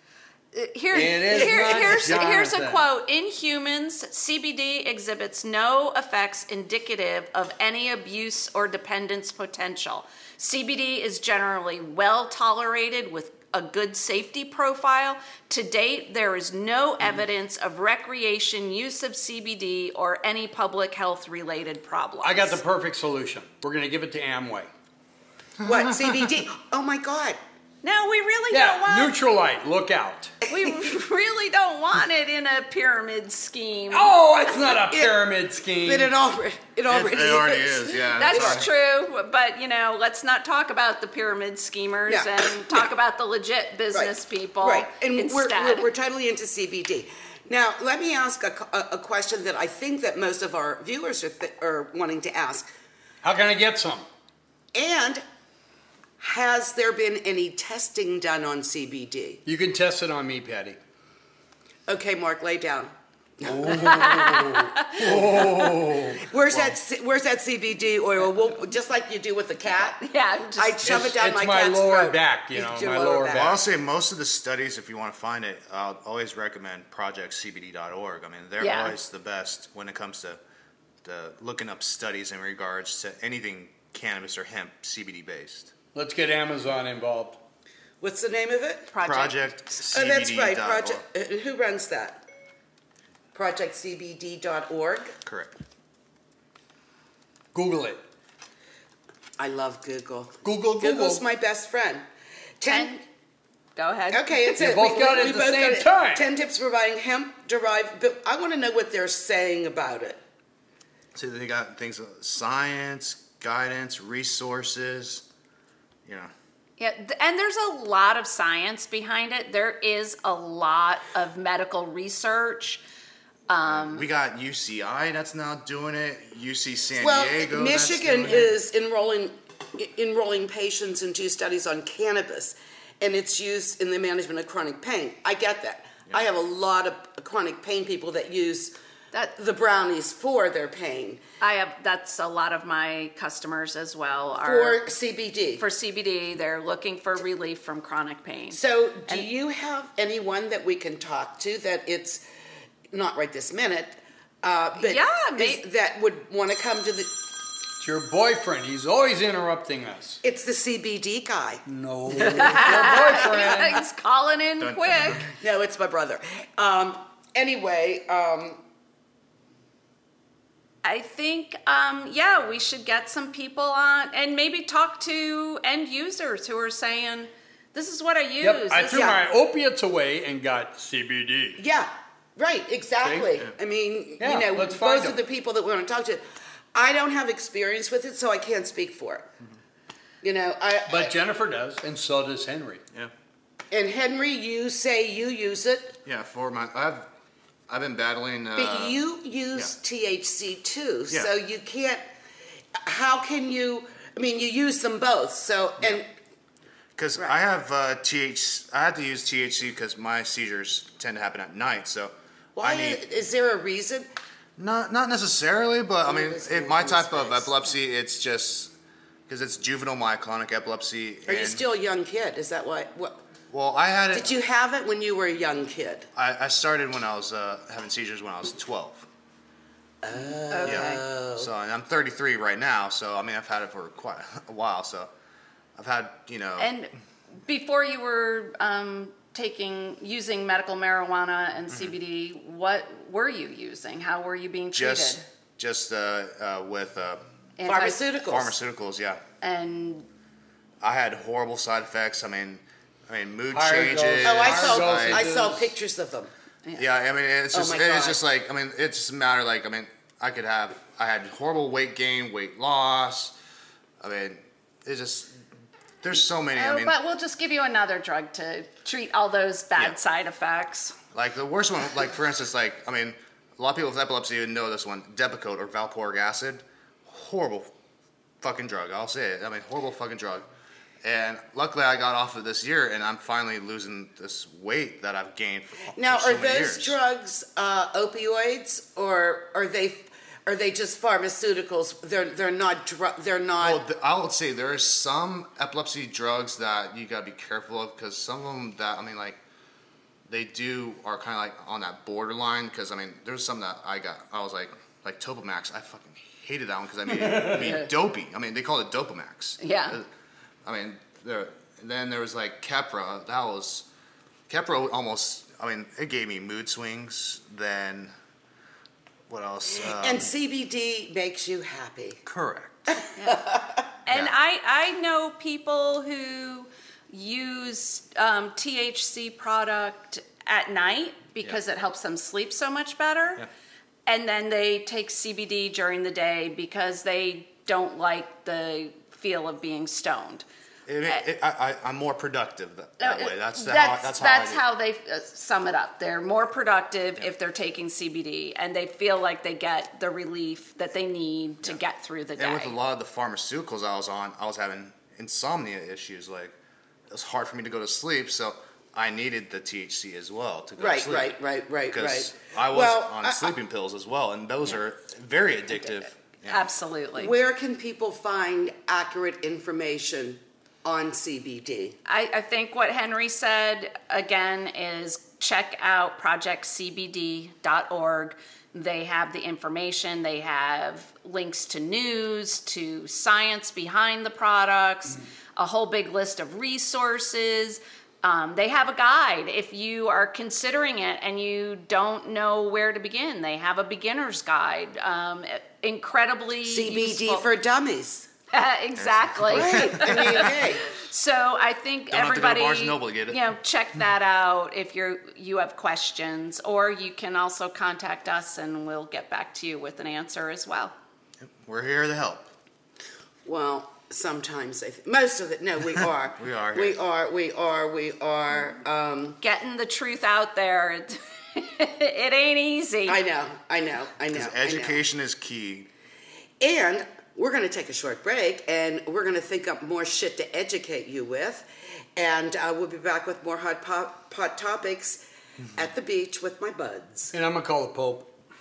[SPEAKER 3] Here,
[SPEAKER 4] It is
[SPEAKER 3] here-
[SPEAKER 4] not
[SPEAKER 3] here's, here's a
[SPEAKER 4] Jonathan.
[SPEAKER 3] quote. In humans, C B D exhibits no effects indicative of any abuse or dependence potential. C B D is generally well tolerated with a good safety profile. To date, there is no evidence of recreation use of C B D or any public health related problems.
[SPEAKER 4] I got the perfect solution. We're going to give it to Amway.
[SPEAKER 2] What C B D? Oh my God!
[SPEAKER 3] No, we really don't
[SPEAKER 4] Yeah,
[SPEAKER 3] want
[SPEAKER 4] Neutralite, look out.
[SPEAKER 3] we really don't want it in a pyramid scheme.
[SPEAKER 4] Oh, it's not a pyramid scheme.
[SPEAKER 2] But it already, it
[SPEAKER 5] it,
[SPEAKER 2] already,
[SPEAKER 5] it already is, yeah.
[SPEAKER 3] That's true, but you know, let's not talk about the pyramid schemers
[SPEAKER 2] Yeah.
[SPEAKER 3] and talk about the legit business
[SPEAKER 2] Right.
[SPEAKER 3] people
[SPEAKER 2] Right, and we're,
[SPEAKER 3] instead.
[SPEAKER 2] we're we're totally into C B D. Now, let me ask a, a, a question that I think that most of our viewers are, th- are wanting to ask.
[SPEAKER 4] How can I get some?
[SPEAKER 2] And has there been any testing done on C B D?
[SPEAKER 4] You can test it on me, Patty.
[SPEAKER 2] Okay, Mark, lay down.
[SPEAKER 4] Oh.
[SPEAKER 2] Where's that? C- Where's that C B D oil? We'll, just like you do with the cat.
[SPEAKER 3] yeah, just,
[SPEAKER 2] I shove
[SPEAKER 4] It's-
[SPEAKER 2] it down
[SPEAKER 4] it's
[SPEAKER 2] my,
[SPEAKER 4] my
[SPEAKER 2] cat's
[SPEAKER 4] lower
[SPEAKER 2] throat.
[SPEAKER 4] back, you know,
[SPEAKER 2] It's your
[SPEAKER 4] my lower
[SPEAKER 5] Well,
[SPEAKER 4] back.
[SPEAKER 5] I'll say most of the studies, if you want to find it, I'll always recommend project C B D dot org. I mean, they're
[SPEAKER 3] Yeah.
[SPEAKER 5] always the best when it comes to, to looking up studies in regards to anything cannabis or hemp C B D based.
[SPEAKER 4] Let's get Amazon involved.
[SPEAKER 2] What's the name of it?
[SPEAKER 3] project.
[SPEAKER 5] Project
[SPEAKER 2] Oh,
[SPEAKER 5] C B D
[SPEAKER 2] that's right.
[SPEAKER 5] dot
[SPEAKER 2] Project.
[SPEAKER 5] org.
[SPEAKER 2] Uh, who runs that? project C B D dot org.
[SPEAKER 5] Correct.
[SPEAKER 4] Google it.
[SPEAKER 2] I love Google.
[SPEAKER 4] Google, Google.
[SPEAKER 2] Google's my best friend. Ten.
[SPEAKER 3] Ten. Go ahead.
[SPEAKER 2] Okay, it's
[SPEAKER 4] You
[SPEAKER 2] it.
[SPEAKER 4] both got it at the
[SPEAKER 2] both
[SPEAKER 4] same
[SPEAKER 2] got it.
[SPEAKER 4] time.
[SPEAKER 2] Ten tips for buying hemp-derived. But I want to know what they're saying about it.
[SPEAKER 5] So they got things like science, guidance, resources, you know.
[SPEAKER 3] Yeah, th- and there's a lot of science behind it. There is a lot of medical research. Um,
[SPEAKER 5] We got U C I that's now doing it. U C San
[SPEAKER 2] Well,
[SPEAKER 5] Diego. that's
[SPEAKER 2] Michigan
[SPEAKER 5] doing it.
[SPEAKER 2] is enrolling i- enrolling patients in two studies on cannabis and its use in the management of chronic pain. I get that. I have a lot of chronic pain people that use
[SPEAKER 3] That
[SPEAKER 2] the brownies for their pain.
[SPEAKER 3] I have. That's a lot of my customers as well. Are
[SPEAKER 2] For C B D.
[SPEAKER 3] for C B D, they're looking for relief from chronic pain.
[SPEAKER 2] So, do
[SPEAKER 3] And-
[SPEAKER 2] you have anyone that we can talk to that it's not right this minute, uh, but
[SPEAKER 3] Yeah,
[SPEAKER 2] is-
[SPEAKER 3] may-
[SPEAKER 2] that would want to come to the?
[SPEAKER 4] It's your boyfriend. He's always interrupting us.
[SPEAKER 2] It's the C B D guy.
[SPEAKER 4] No. It's your boyfriend.
[SPEAKER 3] He's calling in
[SPEAKER 5] Dun, dun,
[SPEAKER 3] quick.
[SPEAKER 5] dun.
[SPEAKER 2] No, it's my brother. Um, anyway, um,
[SPEAKER 3] I think, um, yeah, we should get some people on and maybe talk to end users who are saying, "This is what I use."
[SPEAKER 4] Yep, I
[SPEAKER 3] This-
[SPEAKER 4] threw
[SPEAKER 2] Yeah.
[SPEAKER 4] my opiates away and got C B D.
[SPEAKER 2] yeah, right, exactly.
[SPEAKER 4] See?
[SPEAKER 2] I mean,
[SPEAKER 4] Yeah,
[SPEAKER 2] you know,
[SPEAKER 4] let's
[SPEAKER 2] those
[SPEAKER 4] find
[SPEAKER 2] are
[SPEAKER 4] them.
[SPEAKER 2] the people that we want to talk to. I don't have experience with it, so I can't speak for it. You know, I.
[SPEAKER 4] But
[SPEAKER 2] I-
[SPEAKER 4] Jennifer does, and so does Henry.
[SPEAKER 5] Yeah.
[SPEAKER 2] and Henry, you say you use it,
[SPEAKER 5] Yeah. For my, I've, I've been battling. Uh,
[SPEAKER 2] but you use
[SPEAKER 5] yeah.
[SPEAKER 2] T H C too,
[SPEAKER 5] Yeah.
[SPEAKER 2] so you can't. How can you? I mean, you use them both, so and
[SPEAKER 5] Because
[SPEAKER 2] Right.
[SPEAKER 5] I have uh, T H, I have to use T H C because my seizures tend to happen at night. So
[SPEAKER 2] why
[SPEAKER 5] I need
[SPEAKER 2] is there a reason?
[SPEAKER 5] not not necessarily, but I mean,
[SPEAKER 2] this
[SPEAKER 5] in
[SPEAKER 2] goes
[SPEAKER 5] my
[SPEAKER 2] in
[SPEAKER 5] type
[SPEAKER 2] space.
[SPEAKER 5] of epilepsy, it's just because it's juvenile myoclonic epilepsy.
[SPEAKER 2] Are you
[SPEAKER 5] and-
[SPEAKER 2] still a young kid? Is that why? What?
[SPEAKER 5] Well, I had it.
[SPEAKER 2] Did you have it when you were a young kid?
[SPEAKER 5] I, I started when I was uh, having seizures when I was twelve.
[SPEAKER 3] Okay.
[SPEAKER 5] Yeah. So and I'm thirty-three right now. So I mean, I've had it for quite a while. So I've had, you know.
[SPEAKER 3] And before you were um, taking, using medical marijuana and C B D, what were you using? How were you being treated?
[SPEAKER 5] just just uh, uh, with uh,
[SPEAKER 3] Anti-
[SPEAKER 2] Pharmaceuticals.
[SPEAKER 5] pharmaceuticals. Yeah.
[SPEAKER 3] And
[SPEAKER 5] I had horrible side effects. I mean, I mean mood
[SPEAKER 4] Higher
[SPEAKER 5] changes.
[SPEAKER 4] doses.
[SPEAKER 2] Oh, I
[SPEAKER 4] Our
[SPEAKER 2] saw.
[SPEAKER 4] dosages.
[SPEAKER 2] I saw pictures of them.
[SPEAKER 5] Yeah, I mean, it's
[SPEAKER 2] Oh
[SPEAKER 5] just
[SPEAKER 2] my
[SPEAKER 5] it's
[SPEAKER 2] God.
[SPEAKER 5] just like I mean, it's just a matter like I mean, I could have I had horrible weight gain, weight loss. I mean, it's just there's so many. I
[SPEAKER 3] oh,
[SPEAKER 5] mean,
[SPEAKER 3] but we'll just give you another drug to treat all those bad
[SPEAKER 5] Yeah.
[SPEAKER 3] side effects.
[SPEAKER 5] like the worst one, like for instance, like I mean, a lot of people with epilepsy would know this one, Depakote or valproic acid, horrible fucking drug. I'll say it. I mean, horrible fucking drug. And luckily, I got off of this year, and I'm finally losing this weight that I've gained. For,
[SPEAKER 2] Now,
[SPEAKER 5] for so
[SPEAKER 2] are
[SPEAKER 5] many
[SPEAKER 2] those
[SPEAKER 5] years.
[SPEAKER 2] drugs uh, opioids, or are they? Are they just pharmaceuticals? They're they're not. Dr- they're not.
[SPEAKER 5] Well, th- I would say there are some epilepsy drugs that you gotta be careful of because some of them that I mean, like they do are kind of like on that borderline. Because I mean, there's some that I got. I was like, like Topamax. I fucking hated that one because I mean, I mean, dopey. I mean, they call it Dopamax.
[SPEAKER 3] Yeah.
[SPEAKER 5] Uh, I mean, there. And then there was like Keppra. That was Keppra. Almost. I mean, it gave me mood swings. Then what else? Um,
[SPEAKER 2] and C B D makes you happy.
[SPEAKER 5] correct.
[SPEAKER 3] And
[SPEAKER 5] Yeah.
[SPEAKER 3] I, I know people who use um, T H C product at night because
[SPEAKER 5] Yeah.
[SPEAKER 3] it helps them sleep so much better.
[SPEAKER 5] Yeah.
[SPEAKER 3] And then they take C B D during the day because they don't like the feel of being stoned.
[SPEAKER 5] It, it, I, I, I'm more productive that, that way. That's the,
[SPEAKER 3] that's,
[SPEAKER 5] how, that's how.
[SPEAKER 3] that's
[SPEAKER 5] I do.
[SPEAKER 3] how they uh, sum it up. They're more productive if they're taking C B D, and they feel like they get the relief that they need to get through the day.
[SPEAKER 5] And with a lot of the pharmaceuticals I was on, I was having insomnia issues. Like it was hard for me to go to sleep, so I needed the T H C as well to go
[SPEAKER 2] Right,
[SPEAKER 5] to sleep.
[SPEAKER 2] right, right, right,
[SPEAKER 5] Because
[SPEAKER 2] right.
[SPEAKER 5] I was
[SPEAKER 2] Well,
[SPEAKER 5] on
[SPEAKER 2] I-
[SPEAKER 5] sleeping pills as well, and those are very addictive. Yeah.
[SPEAKER 3] Absolutely.
[SPEAKER 2] Where can people find accurate information on C B D?
[SPEAKER 3] I, I think what Henry said again is check out project c b d dot org. They have the information, they have links to news, to science behind the products, a whole big list of resources. Um, they have a guide if you are considering it and you don't know where to begin. They have a beginner's guide. Um, incredibly
[SPEAKER 2] C B D
[SPEAKER 3] useful.
[SPEAKER 2] for dummies.
[SPEAKER 3] Exactly.
[SPEAKER 2] Right. I mean, hey.
[SPEAKER 3] So I think
[SPEAKER 5] Don't have to go to
[SPEAKER 3] everybody,
[SPEAKER 5] Barnes and Noble to get it.
[SPEAKER 3] you know, check that out if you're you have questions, or you can also contact us and we'll get back to you with an answer as well.
[SPEAKER 5] We're here to help.
[SPEAKER 2] Well, sometimes I th- most of it. No, we are.
[SPEAKER 5] We are
[SPEAKER 2] We
[SPEAKER 5] here.
[SPEAKER 2] are. We are. We are. Um,
[SPEAKER 3] Getting the truth out there, it, it ain't easy.
[SPEAKER 2] I know. I know. I know.
[SPEAKER 5] Because
[SPEAKER 2] I know.
[SPEAKER 5] education is key.
[SPEAKER 2] And we're going to take a short break, and we're going to think up more shit to educate you with. And uh, we'll be back with more hot pot, pot topics at the beach with my buds.
[SPEAKER 4] And I'm going to call the Pope.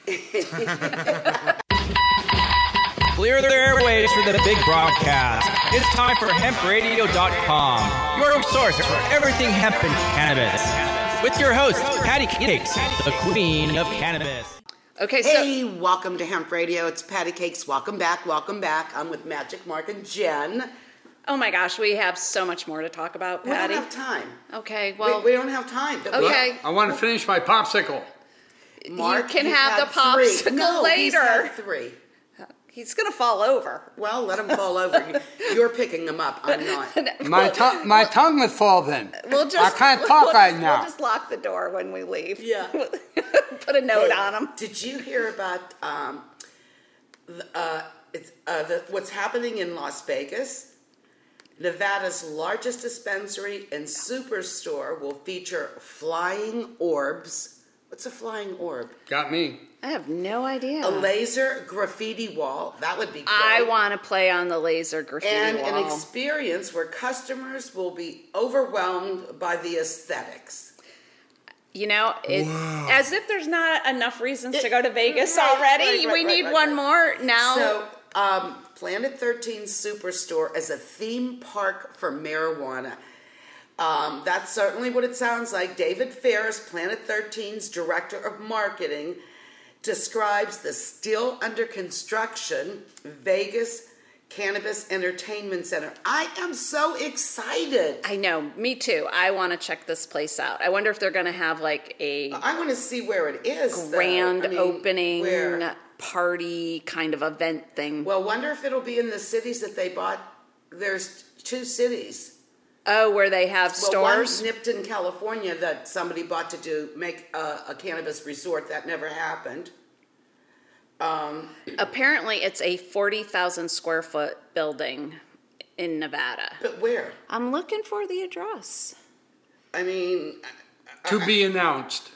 [SPEAKER 1] Clear the airways for the big broadcast. It's time for hemp radio dot com, your source for everything hemp and cannabis. With your host, Patty Cakes, the queen of cannabis.
[SPEAKER 3] Okay, so
[SPEAKER 2] Hey, welcome to Hemp Radio. It's Patty Cakes. Welcome back. Welcome back. I'm with Magic Mark and Jen.
[SPEAKER 3] oh my gosh, we have so much more to talk about,
[SPEAKER 2] We don't
[SPEAKER 3] Patty.
[SPEAKER 2] have time.
[SPEAKER 3] Okay,
[SPEAKER 2] Well,
[SPEAKER 3] well,
[SPEAKER 2] we, we don't have time. But we-
[SPEAKER 3] okay.
[SPEAKER 4] I want to finish my popsicle.
[SPEAKER 2] Mark,
[SPEAKER 3] can
[SPEAKER 2] you've
[SPEAKER 3] have
[SPEAKER 2] had
[SPEAKER 3] the popsicle
[SPEAKER 2] three. No, he's
[SPEAKER 3] later.
[SPEAKER 2] had three.
[SPEAKER 3] He's gonna fall over.
[SPEAKER 2] Well, let him fall over. You're picking him up. I'm not.
[SPEAKER 4] My tongue, my tongue would fall then.
[SPEAKER 3] We'll just,
[SPEAKER 4] I can't talk
[SPEAKER 3] we'll
[SPEAKER 4] right
[SPEAKER 3] just,
[SPEAKER 4] now.
[SPEAKER 3] We'll just lock the door when we leave.
[SPEAKER 2] Yeah.
[SPEAKER 3] Put a note on him.
[SPEAKER 2] Did you hear about um, the, uh, it's, uh, the, what's happening in Las Vegas? Nevada's largest dispensary and superstore will feature flying orbs. What's a flying orb?
[SPEAKER 4] Got me.
[SPEAKER 3] I have no idea.
[SPEAKER 2] A laser graffiti wall. That would be great.
[SPEAKER 3] I want to play on the laser graffiti
[SPEAKER 2] And
[SPEAKER 3] wall.
[SPEAKER 2] an experience where customers will be overwhelmed by the aesthetics.
[SPEAKER 3] You know, it, as if there's not enough reasons to go to Vegas
[SPEAKER 2] Right,
[SPEAKER 3] already.
[SPEAKER 2] right, right,
[SPEAKER 3] we
[SPEAKER 2] right,
[SPEAKER 3] need
[SPEAKER 2] right,
[SPEAKER 3] one
[SPEAKER 2] right.
[SPEAKER 3] more now.
[SPEAKER 2] So, um, Planet thirteen Superstore is a theme park for marijuana. Um, that's certainly what it sounds like. David Ferris, Planet thirteen's director of marketing, describes the still under construction Vegas Cannabis Entertainment Center. I am so excited.
[SPEAKER 3] I know, me too. I want to check this place out. I wonder if they're going to have like a
[SPEAKER 2] I want to see where it is. though.
[SPEAKER 3] grand
[SPEAKER 2] I mean,
[SPEAKER 3] opening
[SPEAKER 2] where?
[SPEAKER 3] party kind of event thing.
[SPEAKER 2] Well, wonder if it'll be in the cities that they bought. There's two cities.
[SPEAKER 3] Oh, where they have
[SPEAKER 2] Well,
[SPEAKER 3] stores?
[SPEAKER 2] one's Nipton, California, that somebody bought to do make a, a cannabis resort. That never happened. Um,
[SPEAKER 3] Apparently, it's a forty thousand square foot building in Nevada.
[SPEAKER 2] but where?
[SPEAKER 3] I'm looking for the address.
[SPEAKER 2] I mean,
[SPEAKER 4] To be announced.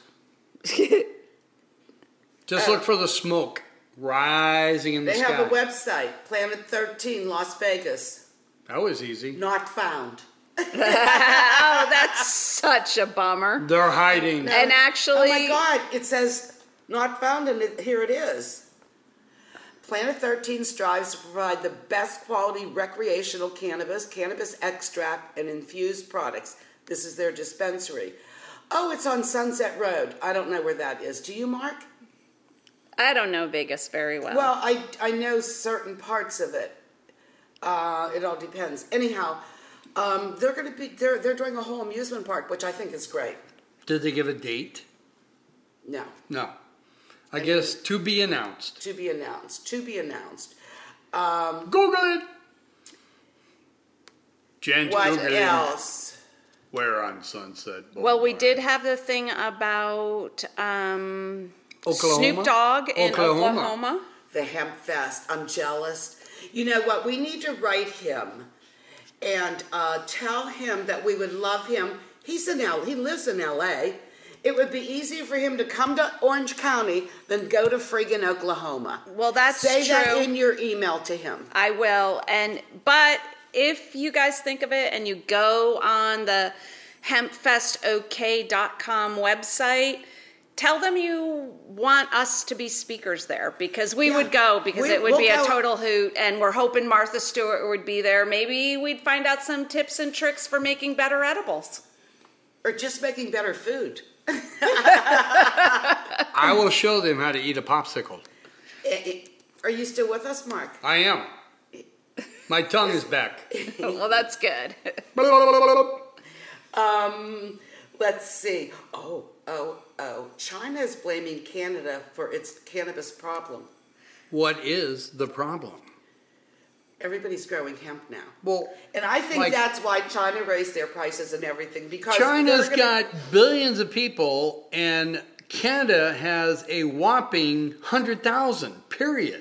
[SPEAKER 4] Just look for the smoke rising in the
[SPEAKER 2] they
[SPEAKER 4] sky.
[SPEAKER 2] have a website, Planet thirteen Las Vegas.
[SPEAKER 4] That was easy.
[SPEAKER 2] Not found.
[SPEAKER 3] Oh, that's such a bummer.
[SPEAKER 4] They're hiding.
[SPEAKER 3] And actually,
[SPEAKER 2] Oh my God! It says not found, and it, here it is. Planet thirteen strives to provide the best quality recreational cannabis, cannabis extract, and infused products. This is their dispensary. Oh, it's on Sunset Road. I don't know where that is. Do you, Mark?
[SPEAKER 3] I don't know Vegas very well.
[SPEAKER 2] Well, I, I know certain parts of it. Uh, it all depends. Anyhow, um, they're going to be they're they're doing a whole amusement park, which I think is great.
[SPEAKER 4] Did they give a date?
[SPEAKER 2] No,
[SPEAKER 4] No. I guess to be announced.
[SPEAKER 2] to be announced. To be announced. Um,
[SPEAKER 4] Google it. Jen's
[SPEAKER 2] what
[SPEAKER 4] Googling
[SPEAKER 2] else?
[SPEAKER 4] where on Sunset Boulevard.
[SPEAKER 3] Well, we did have the thing about um,
[SPEAKER 4] Oklahoma?
[SPEAKER 3] Snoop Dogg in
[SPEAKER 4] Oklahoma.
[SPEAKER 3] Oklahoma.
[SPEAKER 2] The Hemp Fest. I'm jealous. You know what? We need to write him and uh, tell him that we would love him. He's in L. He lives in L A. It would be easier for him to come to Orange County than go to friggin' Oklahoma.
[SPEAKER 3] Well, that's
[SPEAKER 2] Say
[SPEAKER 3] true.
[SPEAKER 2] that in your email to him.
[SPEAKER 3] I will. And but if you guys think of it and you go on the hemp fest o k dot com website, tell them you want us to be speakers there because we
[SPEAKER 2] Yeah.
[SPEAKER 3] would go because
[SPEAKER 2] We-
[SPEAKER 3] it would
[SPEAKER 2] we'll
[SPEAKER 3] be a
[SPEAKER 2] go.
[SPEAKER 3] total hoot and we're hoping Martha Stewart would be there. Maybe we'd find out some tips and tricks for making better edibles.
[SPEAKER 2] Or just making better food.
[SPEAKER 4] I will show them how to eat a popsicle.
[SPEAKER 2] Eh, eh, Are you still with us, Mark?
[SPEAKER 4] I am. My tongue is back.
[SPEAKER 3] Well, that's good.
[SPEAKER 2] Um, let's see. Oh, oh, oh. China is blaming Canada for its cannabis problem.
[SPEAKER 4] What is the problem?
[SPEAKER 2] Everybody's growing hemp now.
[SPEAKER 4] Well,
[SPEAKER 2] And I think
[SPEAKER 4] like-
[SPEAKER 2] that's why China raised their prices and everything because
[SPEAKER 4] China's
[SPEAKER 2] they're gonna-
[SPEAKER 4] got billions of people, and Canada has a whopping one hundred thousand, period.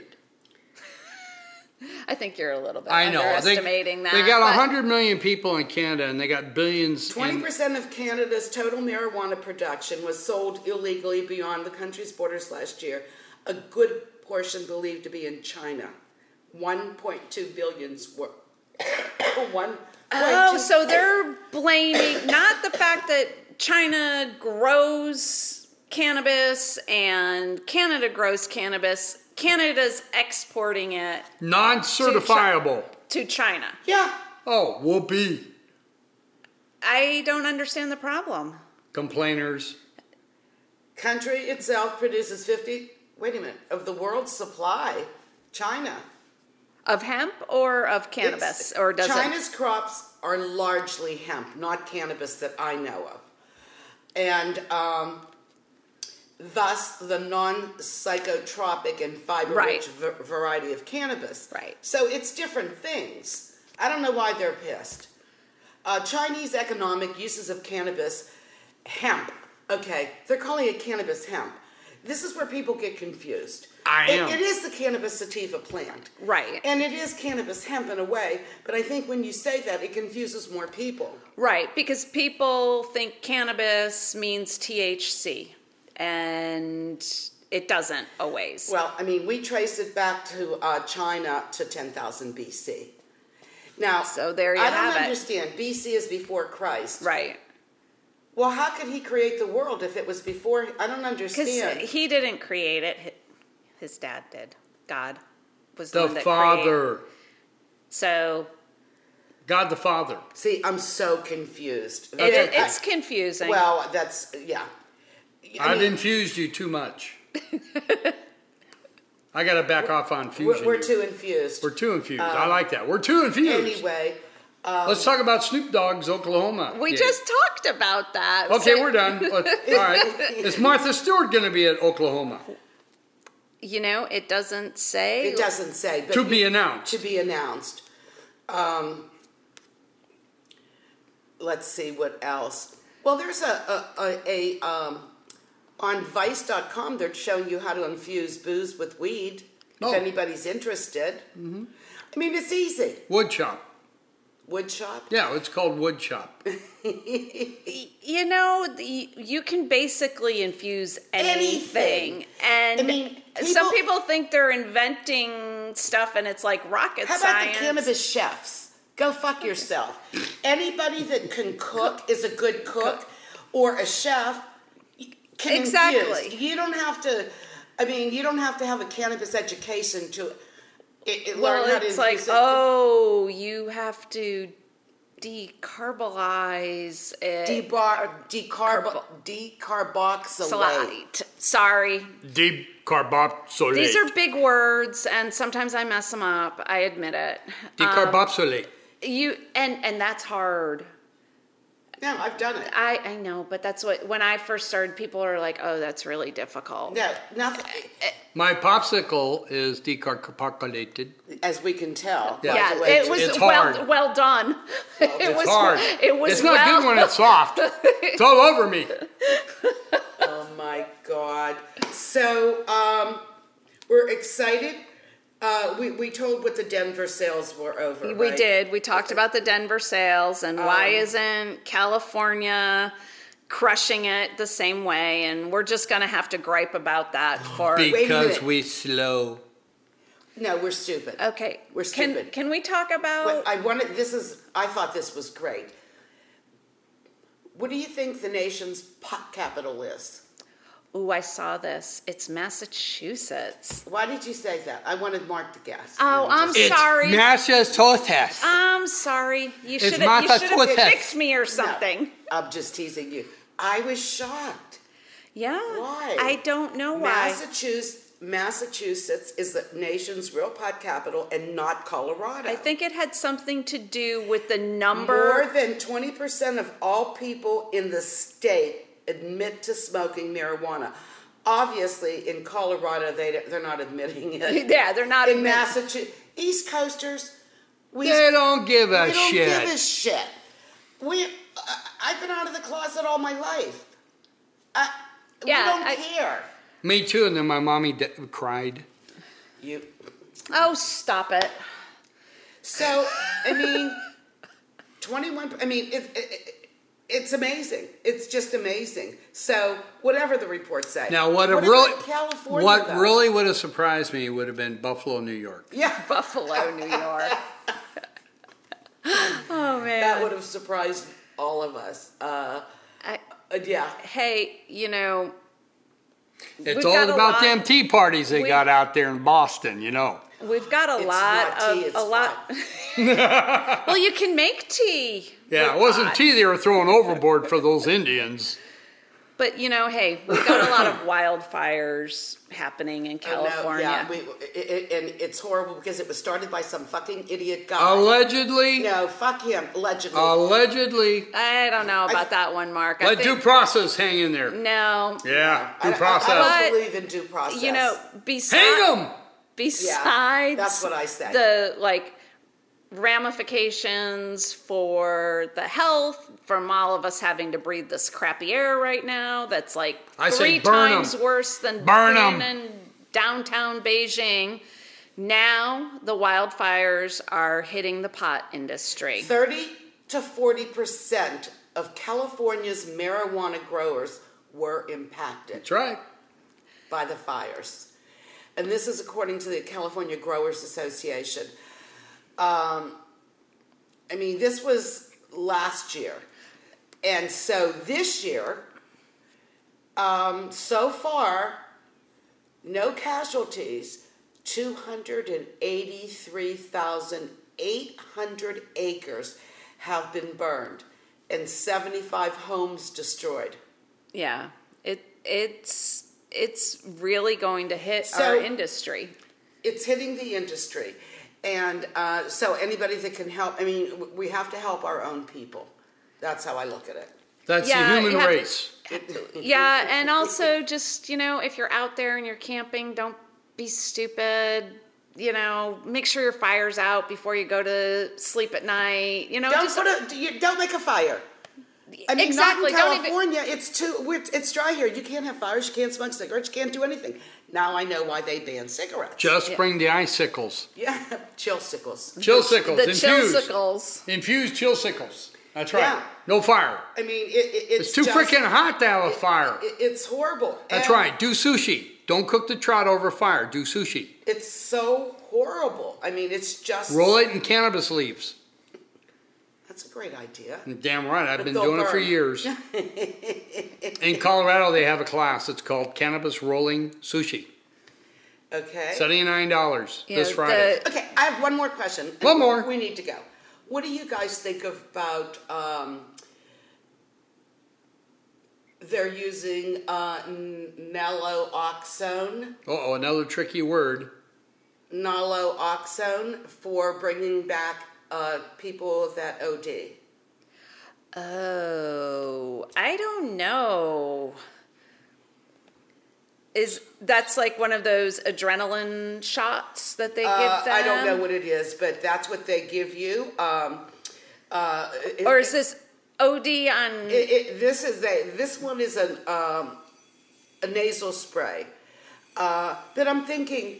[SPEAKER 3] I think you're a little bit
[SPEAKER 4] I know. They,
[SPEAKER 3] underestimating that.
[SPEAKER 4] they got
[SPEAKER 3] but-
[SPEAKER 4] one hundred million people in Canada, and they got billions.
[SPEAKER 2] twenty
[SPEAKER 4] in,
[SPEAKER 2] percent of Canada's total marijuana production was sold illegally beyond the country's borders last year. A good portion believed to be in China. one point two billions were one.
[SPEAKER 3] Oh, so they're blaming not the fact that China grows cannabis and Canada grows cannabis. Canada's exporting it
[SPEAKER 4] Non-certifiable.
[SPEAKER 3] to China.
[SPEAKER 2] Yeah.
[SPEAKER 4] Oh, whoopee.
[SPEAKER 3] I don't understand the problem.
[SPEAKER 4] Complainers.
[SPEAKER 2] Country itself produces fifty, wait a minute, of the world's supply. China.
[SPEAKER 3] Of hemp or of cannabis?
[SPEAKER 2] It's-
[SPEAKER 3] Or does
[SPEAKER 2] China's crops are largely hemp, not cannabis that I know of. And um, thus the non-psychotropic and fiber-rich
[SPEAKER 3] Right.
[SPEAKER 2] v- variety of cannabis.
[SPEAKER 3] Right.
[SPEAKER 2] So it's different things. I don't know why they're pissed. Uh, Chinese economic uses of cannabis, hemp. Okay, they're calling it cannabis hemp. This is where people get confused.
[SPEAKER 4] I
[SPEAKER 2] It-
[SPEAKER 4] am.
[SPEAKER 2] it is the cannabis sativa plant.
[SPEAKER 3] Right.
[SPEAKER 2] And it is cannabis hemp in a way, but I think when you say that, it confuses more people.
[SPEAKER 3] Right, because people think cannabis means T H C, and it doesn't always.
[SPEAKER 2] Well, I mean, we trace it back to uh, China to ten thousand B C. Now,
[SPEAKER 3] So there you
[SPEAKER 2] I don't
[SPEAKER 3] have it.
[SPEAKER 2] understand. B C is before Christ.
[SPEAKER 3] Right,
[SPEAKER 2] Well, how could he create the world if it was before? I don't
[SPEAKER 3] because
[SPEAKER 2] understand.
[SPEAKER 3] he didn't create it. hi- His dad did. God was the,
[SPEAKER 4] The
[SPEAKER 3] one that created.
[SPEAKER 4] Father.
[SPEAKER 3] So
[SPEAKER 4] God the Father.
[SPEAKER 2] See, I'm so confused.
[SPEAKER 3] it,
[SPEAKER 2] Very-
[SPEAKER 3] it's confusing.
[SPEAKER 2] well, that's yeah. I
[SPEAKER 4] I've
[SPEAKER 2] mean,
[SPEAKER 4] infused you too much. I got to back off on
[SPEAKER 2] we're,
[SPEAKER 4] fusion.
[SPEAKER 2] we're
[SPEAKER 4] you.
[SPEAKER 2] too infused.
[SPEAKER 4] We're too infused. I like that. We're too infused.
[SPEAKER 2] Anyway,
[SPEAKER 4] Let's talk about Snoop Dogg's Oklahoma.
[SPEAKER 3] we
[SPEAKER 4] gig.
[SPEAKER 3] just talked about that.
[SPEAKER 4] Okay,
[SPEAKER 3] So-
[SPEAKER 4] we're done. Let- All right. Is Martha Stewart going to be at Oklahoma?
[SPEAKER 3] You know, it doesn't say.
[SPEAKER 2] it doesn't say. But
[SPEAKER 4] To
[SPEAKER 2] you-
[SPEAKER 4] be announced.
[SPEAKER 2] To be announced. Um, let's see what else. Well, there's a a, a, a um, on Vice dot com. They're showing you how to infuse booze with weed.
[SPEAKER 4] Oh.
[SPEAKER 2] If anybody's interested. Mm-hmm. I mean, it's easy.
[SPEAKER 4] Wood shop.
[SPEAKER 2] Wood shop.
[SPEAKER 4] Yeah, it's called wood shop.
[SPEAKER 3] You know, the, you can basically infuse anything.
[SPEAKER 2] Anything.
[SPEAKER 3] And
[SPEAKER 2] I mean,
[SPEAKER 3] some
[SPEAKER 2] people-
[SPEAKER 3] people think they're inventing stuff and it's like rocket
[SPEAKER 2] How about
[SPEAKER 3] science.
[SPEAKER 2] the cannabis chefs? Go fuck yourself. Anybody that can cook is a good cook, or a chef can
[SPEAKER 3] Exactly.
[SPEAKER 2] infuse. You don't have to. I mean, you don't have to have a cannabis education to it, it
[SPEAKER 3] well,
[SPEAKER 2] learn how to
[SPEAKER 3] it's like,
[SPEAKER 2] infuse it.
[SPEAKER 3] oh, you have to decarbolize it.
[SPEAKER 2] Debar, decarb, decarboxylate.
[SPEAKER 3] Salate. Sorry.
[SPEAKER 4] Decarboxylate.
[SPEAKER 3] These are big words, and sometimes I mess them up. I admit it. Um,
[SPEAKER 4] Decarboxylate.
[SPEAKER 3] you and and that's hard.
[SPEAKER 2] No, I've done it.
[SPEAKER 3] I, I know, but that's what, when I first started, people are like, oh, that's really difficult.
[SPEAKER 2] No, nothing.
[SPEAKER 4] My popsicle is decarboxylated.
[SPEAKER 2] As we can tell.
[SPEAKER 4] Yeah.
[SPEAKER 2] by
[SPEAKER 3] Yeah,
[SPEAKER 2] the way
[SPEAKER 3] it was
[SPEAKER 4] it's
[SPEAKER 3] well
[SPEAKER 4] hard.
[SPEAKER 3] well done. it
[SPEAKER 4] It's
[SPEAKER 3] was
[SPEAKER 4] hard.
[SPEAKER 3] It was
[SPEAKER 4] It's not
[SPEAKER 3] well,
[SPEAKER 4] good when it's soft. It's all over me.
[SPEAKER 2] Oh my God. So, um, we're excited. Uh, we, we told what the Denver sales were over.
[SPEAKER 3] We
[SPEAKER 2] right?
[SPEAKER 3] did. We talked about the Denver sales and why
[SPEAKER 2] Um,
[SPEAKER 3] isn't California crushing it the same way? And we're just going to have to gripe about that for.
[SPEAKER 2] a
[SPEAKER 4] Because
[SPEAKER 2] minute.
[SPEAKER 4] we slow.
[SPEAKER 2] No, we're stupid.
[SPEAKER 3] Okay.
[SPEAKER 2] We're
[SPEAKER 3] can,
[SPEAKER 2] stupid.
[SPEAKER 3] Can we talk about.
[SPEAKER 2] But I wanted, this is, I thought this was great. What do you think the nation's pot capital is?
[SPEAKER 3] Ooh, I saw this. It's Massachusetts.
[SPEAKER 2] Why did you say that? I wanted Mark to guess.
[SPEAKER 3] Oh, I'm
[SPEAKER 4] It's
[SPEAKER 3] sorry.
[SPEAKER 4] Massachusetts.
[SPEAKER 3] I'm sorry. You
[SPEAKER 4] It's
[SPEAKER 3] should have you should have
[SPEAKER 4] Massachusetts.
[SPEAKER 3] fixed me or something.
[SPEAKER 2] No, I'm just teasing you. I was shocked.
[SPEAKER 3] Yeah.
[SPEAKER 2] Why?
[SPEAKER 3] I don't know why.
[SPEAKER 2] Massachusetts, Massachusetts is the nation's real pot capital and not Colorado.
[SPEAKER 3] I think it had something to do with the number.
[SPEAKER 2] More than twenty percent of all people in the state admit to smoking marijuana. Obviously, in Colorado, they, they're not admitting it.
[SPEAKER 3] Yeah, they're not
[SPEAKER 2] In
[SPEAKER 3] admit-
[SPEAKER 2] Massachusetts, East Coasters, we,
[SPEAKER 4] They don't give a
[SPEAKER 2] we don't
[SPEAKER 4] shit.
[SPEAKER 2] give a shit. We, uh, I've been out of the closet all my life. I,
[SPEAKER 3] Yeah,
[SPEAKER 2] we don't
[SPEAKER 3] I-
[SPEAKER 2] care.
[SPEAKER 4] Me too. And then my mommy de- cried.
[SPEAKER 2] You.
[SPEAKER 3] Oh, stop it.
[SPEAKER 2] So, I mean, twenty-one, I mean, it, it, it, it's amazing. It's just amazing. So, whatever the reports say.
[SPEAKER 4] Now, what,
[SPEAKER 2] what
[SPEAKER 4] a really,
[SPEAKER 2] about California,
[SPEAKER 4] what
[SPEAKER 2] though?
[SPEAKER 4] really would have surprised me would have been Buffalo, New York.
[SPEAKER 2] Yeah,
[SPEAKER 3] Buffalo, New York. Oh, man.
[SPEAKER 2] that would have surprised all of us. Uh,
[SPEAKER 3] I,
[SPEAKER 2] uh, yeah.
[SPEAKER 3] hey, you know,
[SPEAKER 4] It's
[SPEAKER 3] We've
[SPEAKER 4] all
[SPEAKER 3] got a
[SPEAKER 4] about
[SPEAKER 3] lot-
[SPEAKER 4] them tea parties they
[SPEAKER 3] we-
[SPEAKER 4] got out there in Boston, you know.
[SPEAKER 3] We've got a
[SPEAKER 2] It's
[SPEAKER 3] lot
[SPEAKER 2] not tea,
[SPEAKER 3] of
[SPEAKER 2] it's
[SPEAKER 3] a lot. Well, you can make tea.
[SPEAKER 4] Yeah,
[SPEAKER 3] with
[SPEAKER 4] it wasn't
[SPEAKER 3] pot.
[SPEAKER 4] tea they were throwing overboard for those Indians.
[SPEAKER 3] But you know, hey, we've got a lot of wildfires happening in
[SPEAKER 2] Oh, no,
[SPEAKER 3] California.
[SPEAKER 2] yeah, we, it, it, and it's horrible because it was started by some fucking idiot guy.
[SPEAKER 4] Allegedly,
[SPEAKER 2] No, fuck him. Allegedly.
[SPEAKER 4] allegedly,
[SPEAKER 3] I don't know about that one, Mark. I
[SPEAKER 4] let
[SPEAKER 3] think,
[SPEAKER 4] due process hang in there.
[SPEAKER 3] no,
[SPEAKER 4] Yeah,
[SPEAKER 2] I,
[SPEAKER 4] due
[SPEAKER 2] I-
[SPEAKER 4] process.
[SPEAKER 2] I,
[SPEAKER 3] But,
[SPEAKER 2] don't believe in due process.
[SPEAKER 3] you know, besides
[SPEAKER 4] Hang them!
[SPEAKER 3] besides
[SPEAKER 2] that's what I say.
[SPEAKER 3] the like ramifications for the health from all of us having to breathe this crappy air right now that's like
[SPEAKER 4] I say
[SPEAKER 3] three
[SPEAKER 4] burn 'em.
[SPEAKER 3] times worse than
[SPEAKER 4] Burn
[SPEAKER 3] being
[SPEAKER 4] 'em.
[SPEAKER 3] in downtown Beijing. Now the wildfires are hitting the pot industry.
[SPEAKER 2] thirty to forty percent of California's marijuana growers were impacted
[SPEAKER 4] That's right.
[SPEAKER 2] by the fires. And this is according to the California Growers Association. Um, I mean, this was last year. And so this year, um, so far, no casualties, two hundred eighty-three thousand eight hundred acres have been burned and seventy-five homes destroyed.
[SPEAKER 3] Yeah, it it's it's really going to hit
[SPEAKER 2] So-
[SPEAKER 3] our industry.
[SPEAKER 2] It's hitting the industry. And uh, so anybody that can help, I mean, w- we have to help our own people. That's how I look at it.
[SPEAKER 4] That's
[SPEAKER 3] Yeah,
[SPEAKER 4] the
[SPEAKER 3] you
[SPEAKER 4] human
[SPEAKER 3] have-
[SPEAKER 4] race.
[SPEAKER 3] Yeah, and also just, you know, if you're out there and you're camping, don't be stupid. You know, make sure your fire's out before you go to sleep at night. You know,
[SPEAKER 2] Don't
[SPEAKER 3] just,
[SPEAKER 2] put a, you, don't make a fire. I mean,
[SPEAKER 3] exactly.
[SPEAKER 2] not in
[SPEAKER 3] Don't even,
[SPEAKER 2] California. It's too. We're, it's dry here. You can't have fires. You can't smoke cigarettes. You can't do anything. Now I know why they ban cigarettes.
[SPEAKER 4] Just
[SPEAKER 3] Yeah.
[SPEAKER 4] bring the icicles.
[SPEAKER 2] Yeah, chill sickles.
[SPEAKER 4] Chill sickles.
[SPEAKER 3] the
[SPEAKER 4] infused.
[SPEAKER 3] chillsicles.
[SPEAKER 4] Infused chill sickles. That's right.
[SPEAKER 2] Yeah.
[SPEAKER 4] No fire.
[SPEAKER 2] I mean, it, it, it's
[SPEAKER 4] It's too
[SPEAKER 2] just-
[SPEAKER 4] freaking hot to have a fire.
[SPEAKER 2] It, it's horrible.
[SPEAKER 4] That's
[SPEAKER 2] And
[SPEAKER 4] right. Do sushi. Don't cook the trout over fire. Do sushi.
[SPEAKER 2] It's so horrible. I mean, it's just
[SPEAKER 4] Roll it in cannabis leaves.
[SPEAKER 2] That's a great idea.
[SPEAKER 4] Damn right. I've been
[SPEAKER 2] they'll
[SPEAKER 4] doing it for
[SPEAKER 2] burn.
[SPEAKER 4] years. In Colorado, they have a class. It's called Cannabis Rolling Sushi.
[SPEAKER 2] Okay.
[SPEAKER 4] seventy-nine dollars
[SPEAKER 3] You
[SPEAKER 4] this
[SPEAKER 3] know,
[SPEAKER 4] Friday.
[SPEAKER 3] the-
[SPEAKER 2] Okay, I have one more question. and
[SPEAKER 4] One more.
[SPEAKER 2] We need to go. What do you guys think about? Um, they're using uh, n- naloxone,
[SPEAKER 4] Uh-oh, another tricky word.
[SPEAKER 2] naloxone for bringing back uh, people that O D.
[SPEAKER 3] Oh, I don't know. Is that's like one of those adrenaline shots that they
[SPEAKER 2] Uh,
[SPEAKER 3] give them?
[SPEAKER 2] I don't know what it is, but that's what they give you. Um, uh, it-
[SPEAKER 3] Or is this O D on?
[SPEAKER 2] It, it, this is a this one is an um, a nasal spray, uh, but I'm thinking.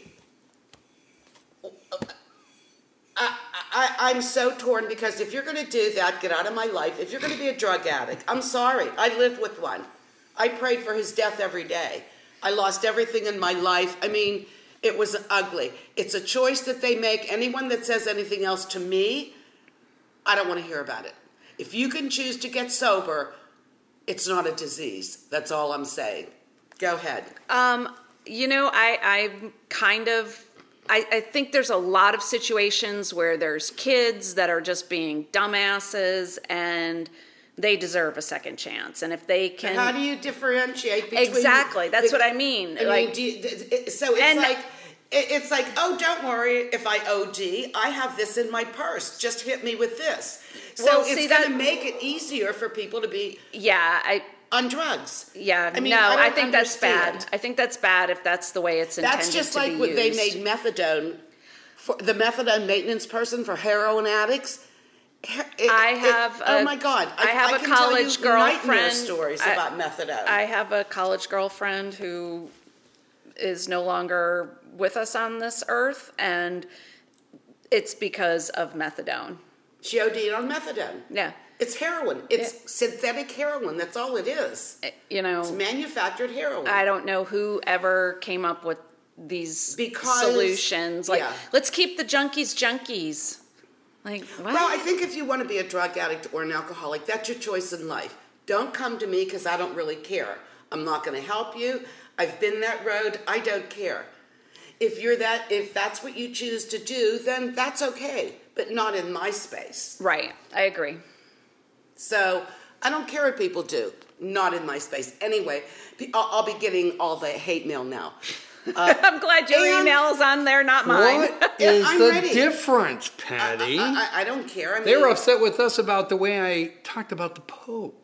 [SPEAKER 2] I, I, I'm so torn because if you're going to do that, get out of my life. If you're going to be a drug addict, I'm sorry. I lived with one. I prayed for his death every day. I lost everything in my life. I mean, it was ugly. It's a choice that they make. Anyone that says anything else to me, I don't want to hear about it. If you can choose to get sober, it's not a disease. That's all I'm saying. Go ahead.
[SPEAKER 3] Um, you know, I, I kind of, I, I think there's a lot of situations where there's kids that are just being dumbasses and they deserve a second chance. And if they can.
[SPEAKER 2] How do you differentiate between
[SPEAKER 3] Exactly. That's
[SPEAKER 2] the-
[SPEAKER 3] what I mean.
[SPEAKER 2] I
[SPEAKER 3] Like-
[SPEAKER 2] mean, do you, it- so it's
[SPEAKER 3] And-
[SPEAKER 2] like it- it's like, oh, don't worry if I O D. I have this in my purse. Just hit me with this. So
[SPEAKER 3] Well,
[SPEAKER 2] it's
[SPEAKER 3] see,
[SPEAKER 2] going to
[SPEAKER 3] that-
[SPEAKER 2] make it easier for people to be
[SPEAKER 3] Yeah, I.
[SPEAKER 2] on drugs.
[SPEAKER 3] Yeah,
[SPEAKER 2] I mean,
[SPEAKER 3] no,
[SPEAKER 2] I
[SPEAKER 3] I,
[SPEAKER 2] don't
[SPEAKER 3] think that's bad.
[SPEAKER 2] understand.
[SPEAKER 3] I think that's bad if that's the way it's intended
[SPEAKER 2] That's just
[SPEAKER 3] to
[SPEAKER 2] like
[SPEAKER 3] be
[SPEAKER 2] when they
[SPEAKER 3] used.
[SPEAKER 2] made methadone for the methadone maintenance person for heroin addicts. It-
[SPEAKER 3] I
[SPEAKER 2] it-
[SPEAKER 3] have
[SPEAKER 2] oh
[SPEAKER 3] a-
[SPEAKER 2] my God!
[SPEAKER 3] I have a
[SPEAKER 2] can tell
[SPEAKER 3] college
[SPEAKER 2] you nightmare
[SPEAKER 3] girlfriend.
[SPEAKER 2] stories
[SPEAKER 3] I-
[SPEAKER 2] about methadone.
[SPEAKER 3] I have a college girlfriend who is no longer with us on this earth, and it's because of methadone.
[SPEAKER 2] She O D'd on methadone.
[SPEAKER 3] Yeah,
[SPEAKER 2] It's heroin. It's synthetic heroin. That's all it is.
[SPEAKER 3] you know,
[SPEAKER 2] It's manufactured heroin.
[SPEAKER 3] I don't know who ever came up with these
[SPEAKER 2] Because-
[SPEAKER 3] solutions. Like,
[SPEAKER 2] yeah.
[SPEAKER 3] let's keep the junkies junkies. Like, what?
[SPEAKER 2] Well, I think if you want to be a drug addict or an alcoholic, that's your choice in life. Don't come to me because I don't really care. I'm not going to help you. I've been that road. I don't care. If you're that, if that's what you choose to do, then that's okay, but not in my space.
[SPEAKER 3] Right. I agree.
[SPEAKER 2] So I don't care what people do. Not in my space. Anyway, I'll, I'll be getting all the hate mail now. Uh,
[SPEAKER 3] I'm glad your
[SPEAKER 2] and-
[SPEAKER 3] email's on there, not mine.
[SPEAKER 4] What
[SPEAKER 2] Yeah,
[SPEAKER 4] is
[SPEAKER 2] I'm
[SPEAKER 4] the
[SPEAKER 2] ready.
[SPEAKER 4] difference, Patty?
[SPEAKER 2] I, I, I don't care. I mean,
[SPEAKER 4] they were upset with us about the way I talked about the Pope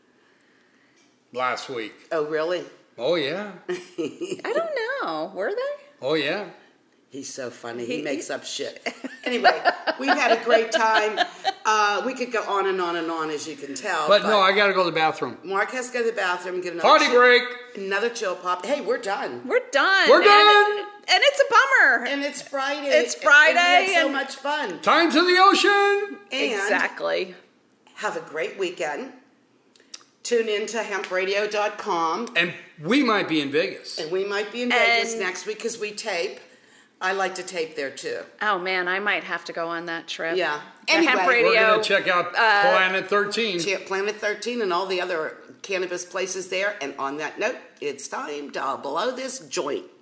[SPEAKER 4] last week.
[SPEAKER 2] Oh, really?
[SPEAKER 4] Oh, yeah.
[SPEAKER 3] I don't know. Were they?
[SPEAKER 4] Oh, yeah.
[SPEAKER 2] He's so funny. He makes up shit. Anyway, we've had a great time. Uh, we could go on and on and on, as you can tell.
[SPEAKER 4] But, no, I got to go to the bathroom.
[SPEAKER 2] Mark has to go to the bathroom and get another
[SPEAKER 4] Party
[SPEAKER 2] chill,
[SPEAKER 4] break.
[SPEAKER 2] another chill pop. Hey, we're done.
[SPEAKER 3] We're done.
[SPEAKER 4] We're
[SPEAKER 3] And-
[SPEAKER 4] done.
[SPEAKER 3] And, it's a bummer.
[SPEAKER 2] And it's Friday.
[SPEAKER 3] It's
[SPEAKER 2] and-
[SPEAKER 3] Friday
[SPEAKER 2] And we had so
[SPEAKER 3] and-
[SPEAKER 2] much fun.
[SPEAKER 4] Time to the ocean.
[SPEAKER 2] And
[SPEAKER 3] Exactly.
[SPEAKER 2] have a great weekend. Tune in to hemp radio dot com.
[SPEAKER 4] And we might be in Vegas.
[SPEAKER 2] And we might be in Vegas
[SPEAKER 3] And-
[SPEAKER 2] next week because we tape. I like to tape there too.
[SPEAKER 3] Oh man, I might have to go on that trip.
[SPEAKER 2] Yeah.
[SPEAKER 3] The
[SPEAKER 2] Anyway,
[SPEAKER 3] Hemp
[SPEAKER 2] we're
[SPEAKER 3] Radio.
[SPEAKER 4] We're going to check out
[SPEAKER 3] uh,
[SPEAKER 4] Planet thirteen.
[SPEAKER 2] See at Planet thirteen and all the other cannabis places there. And on that note, it's time to blow this joint.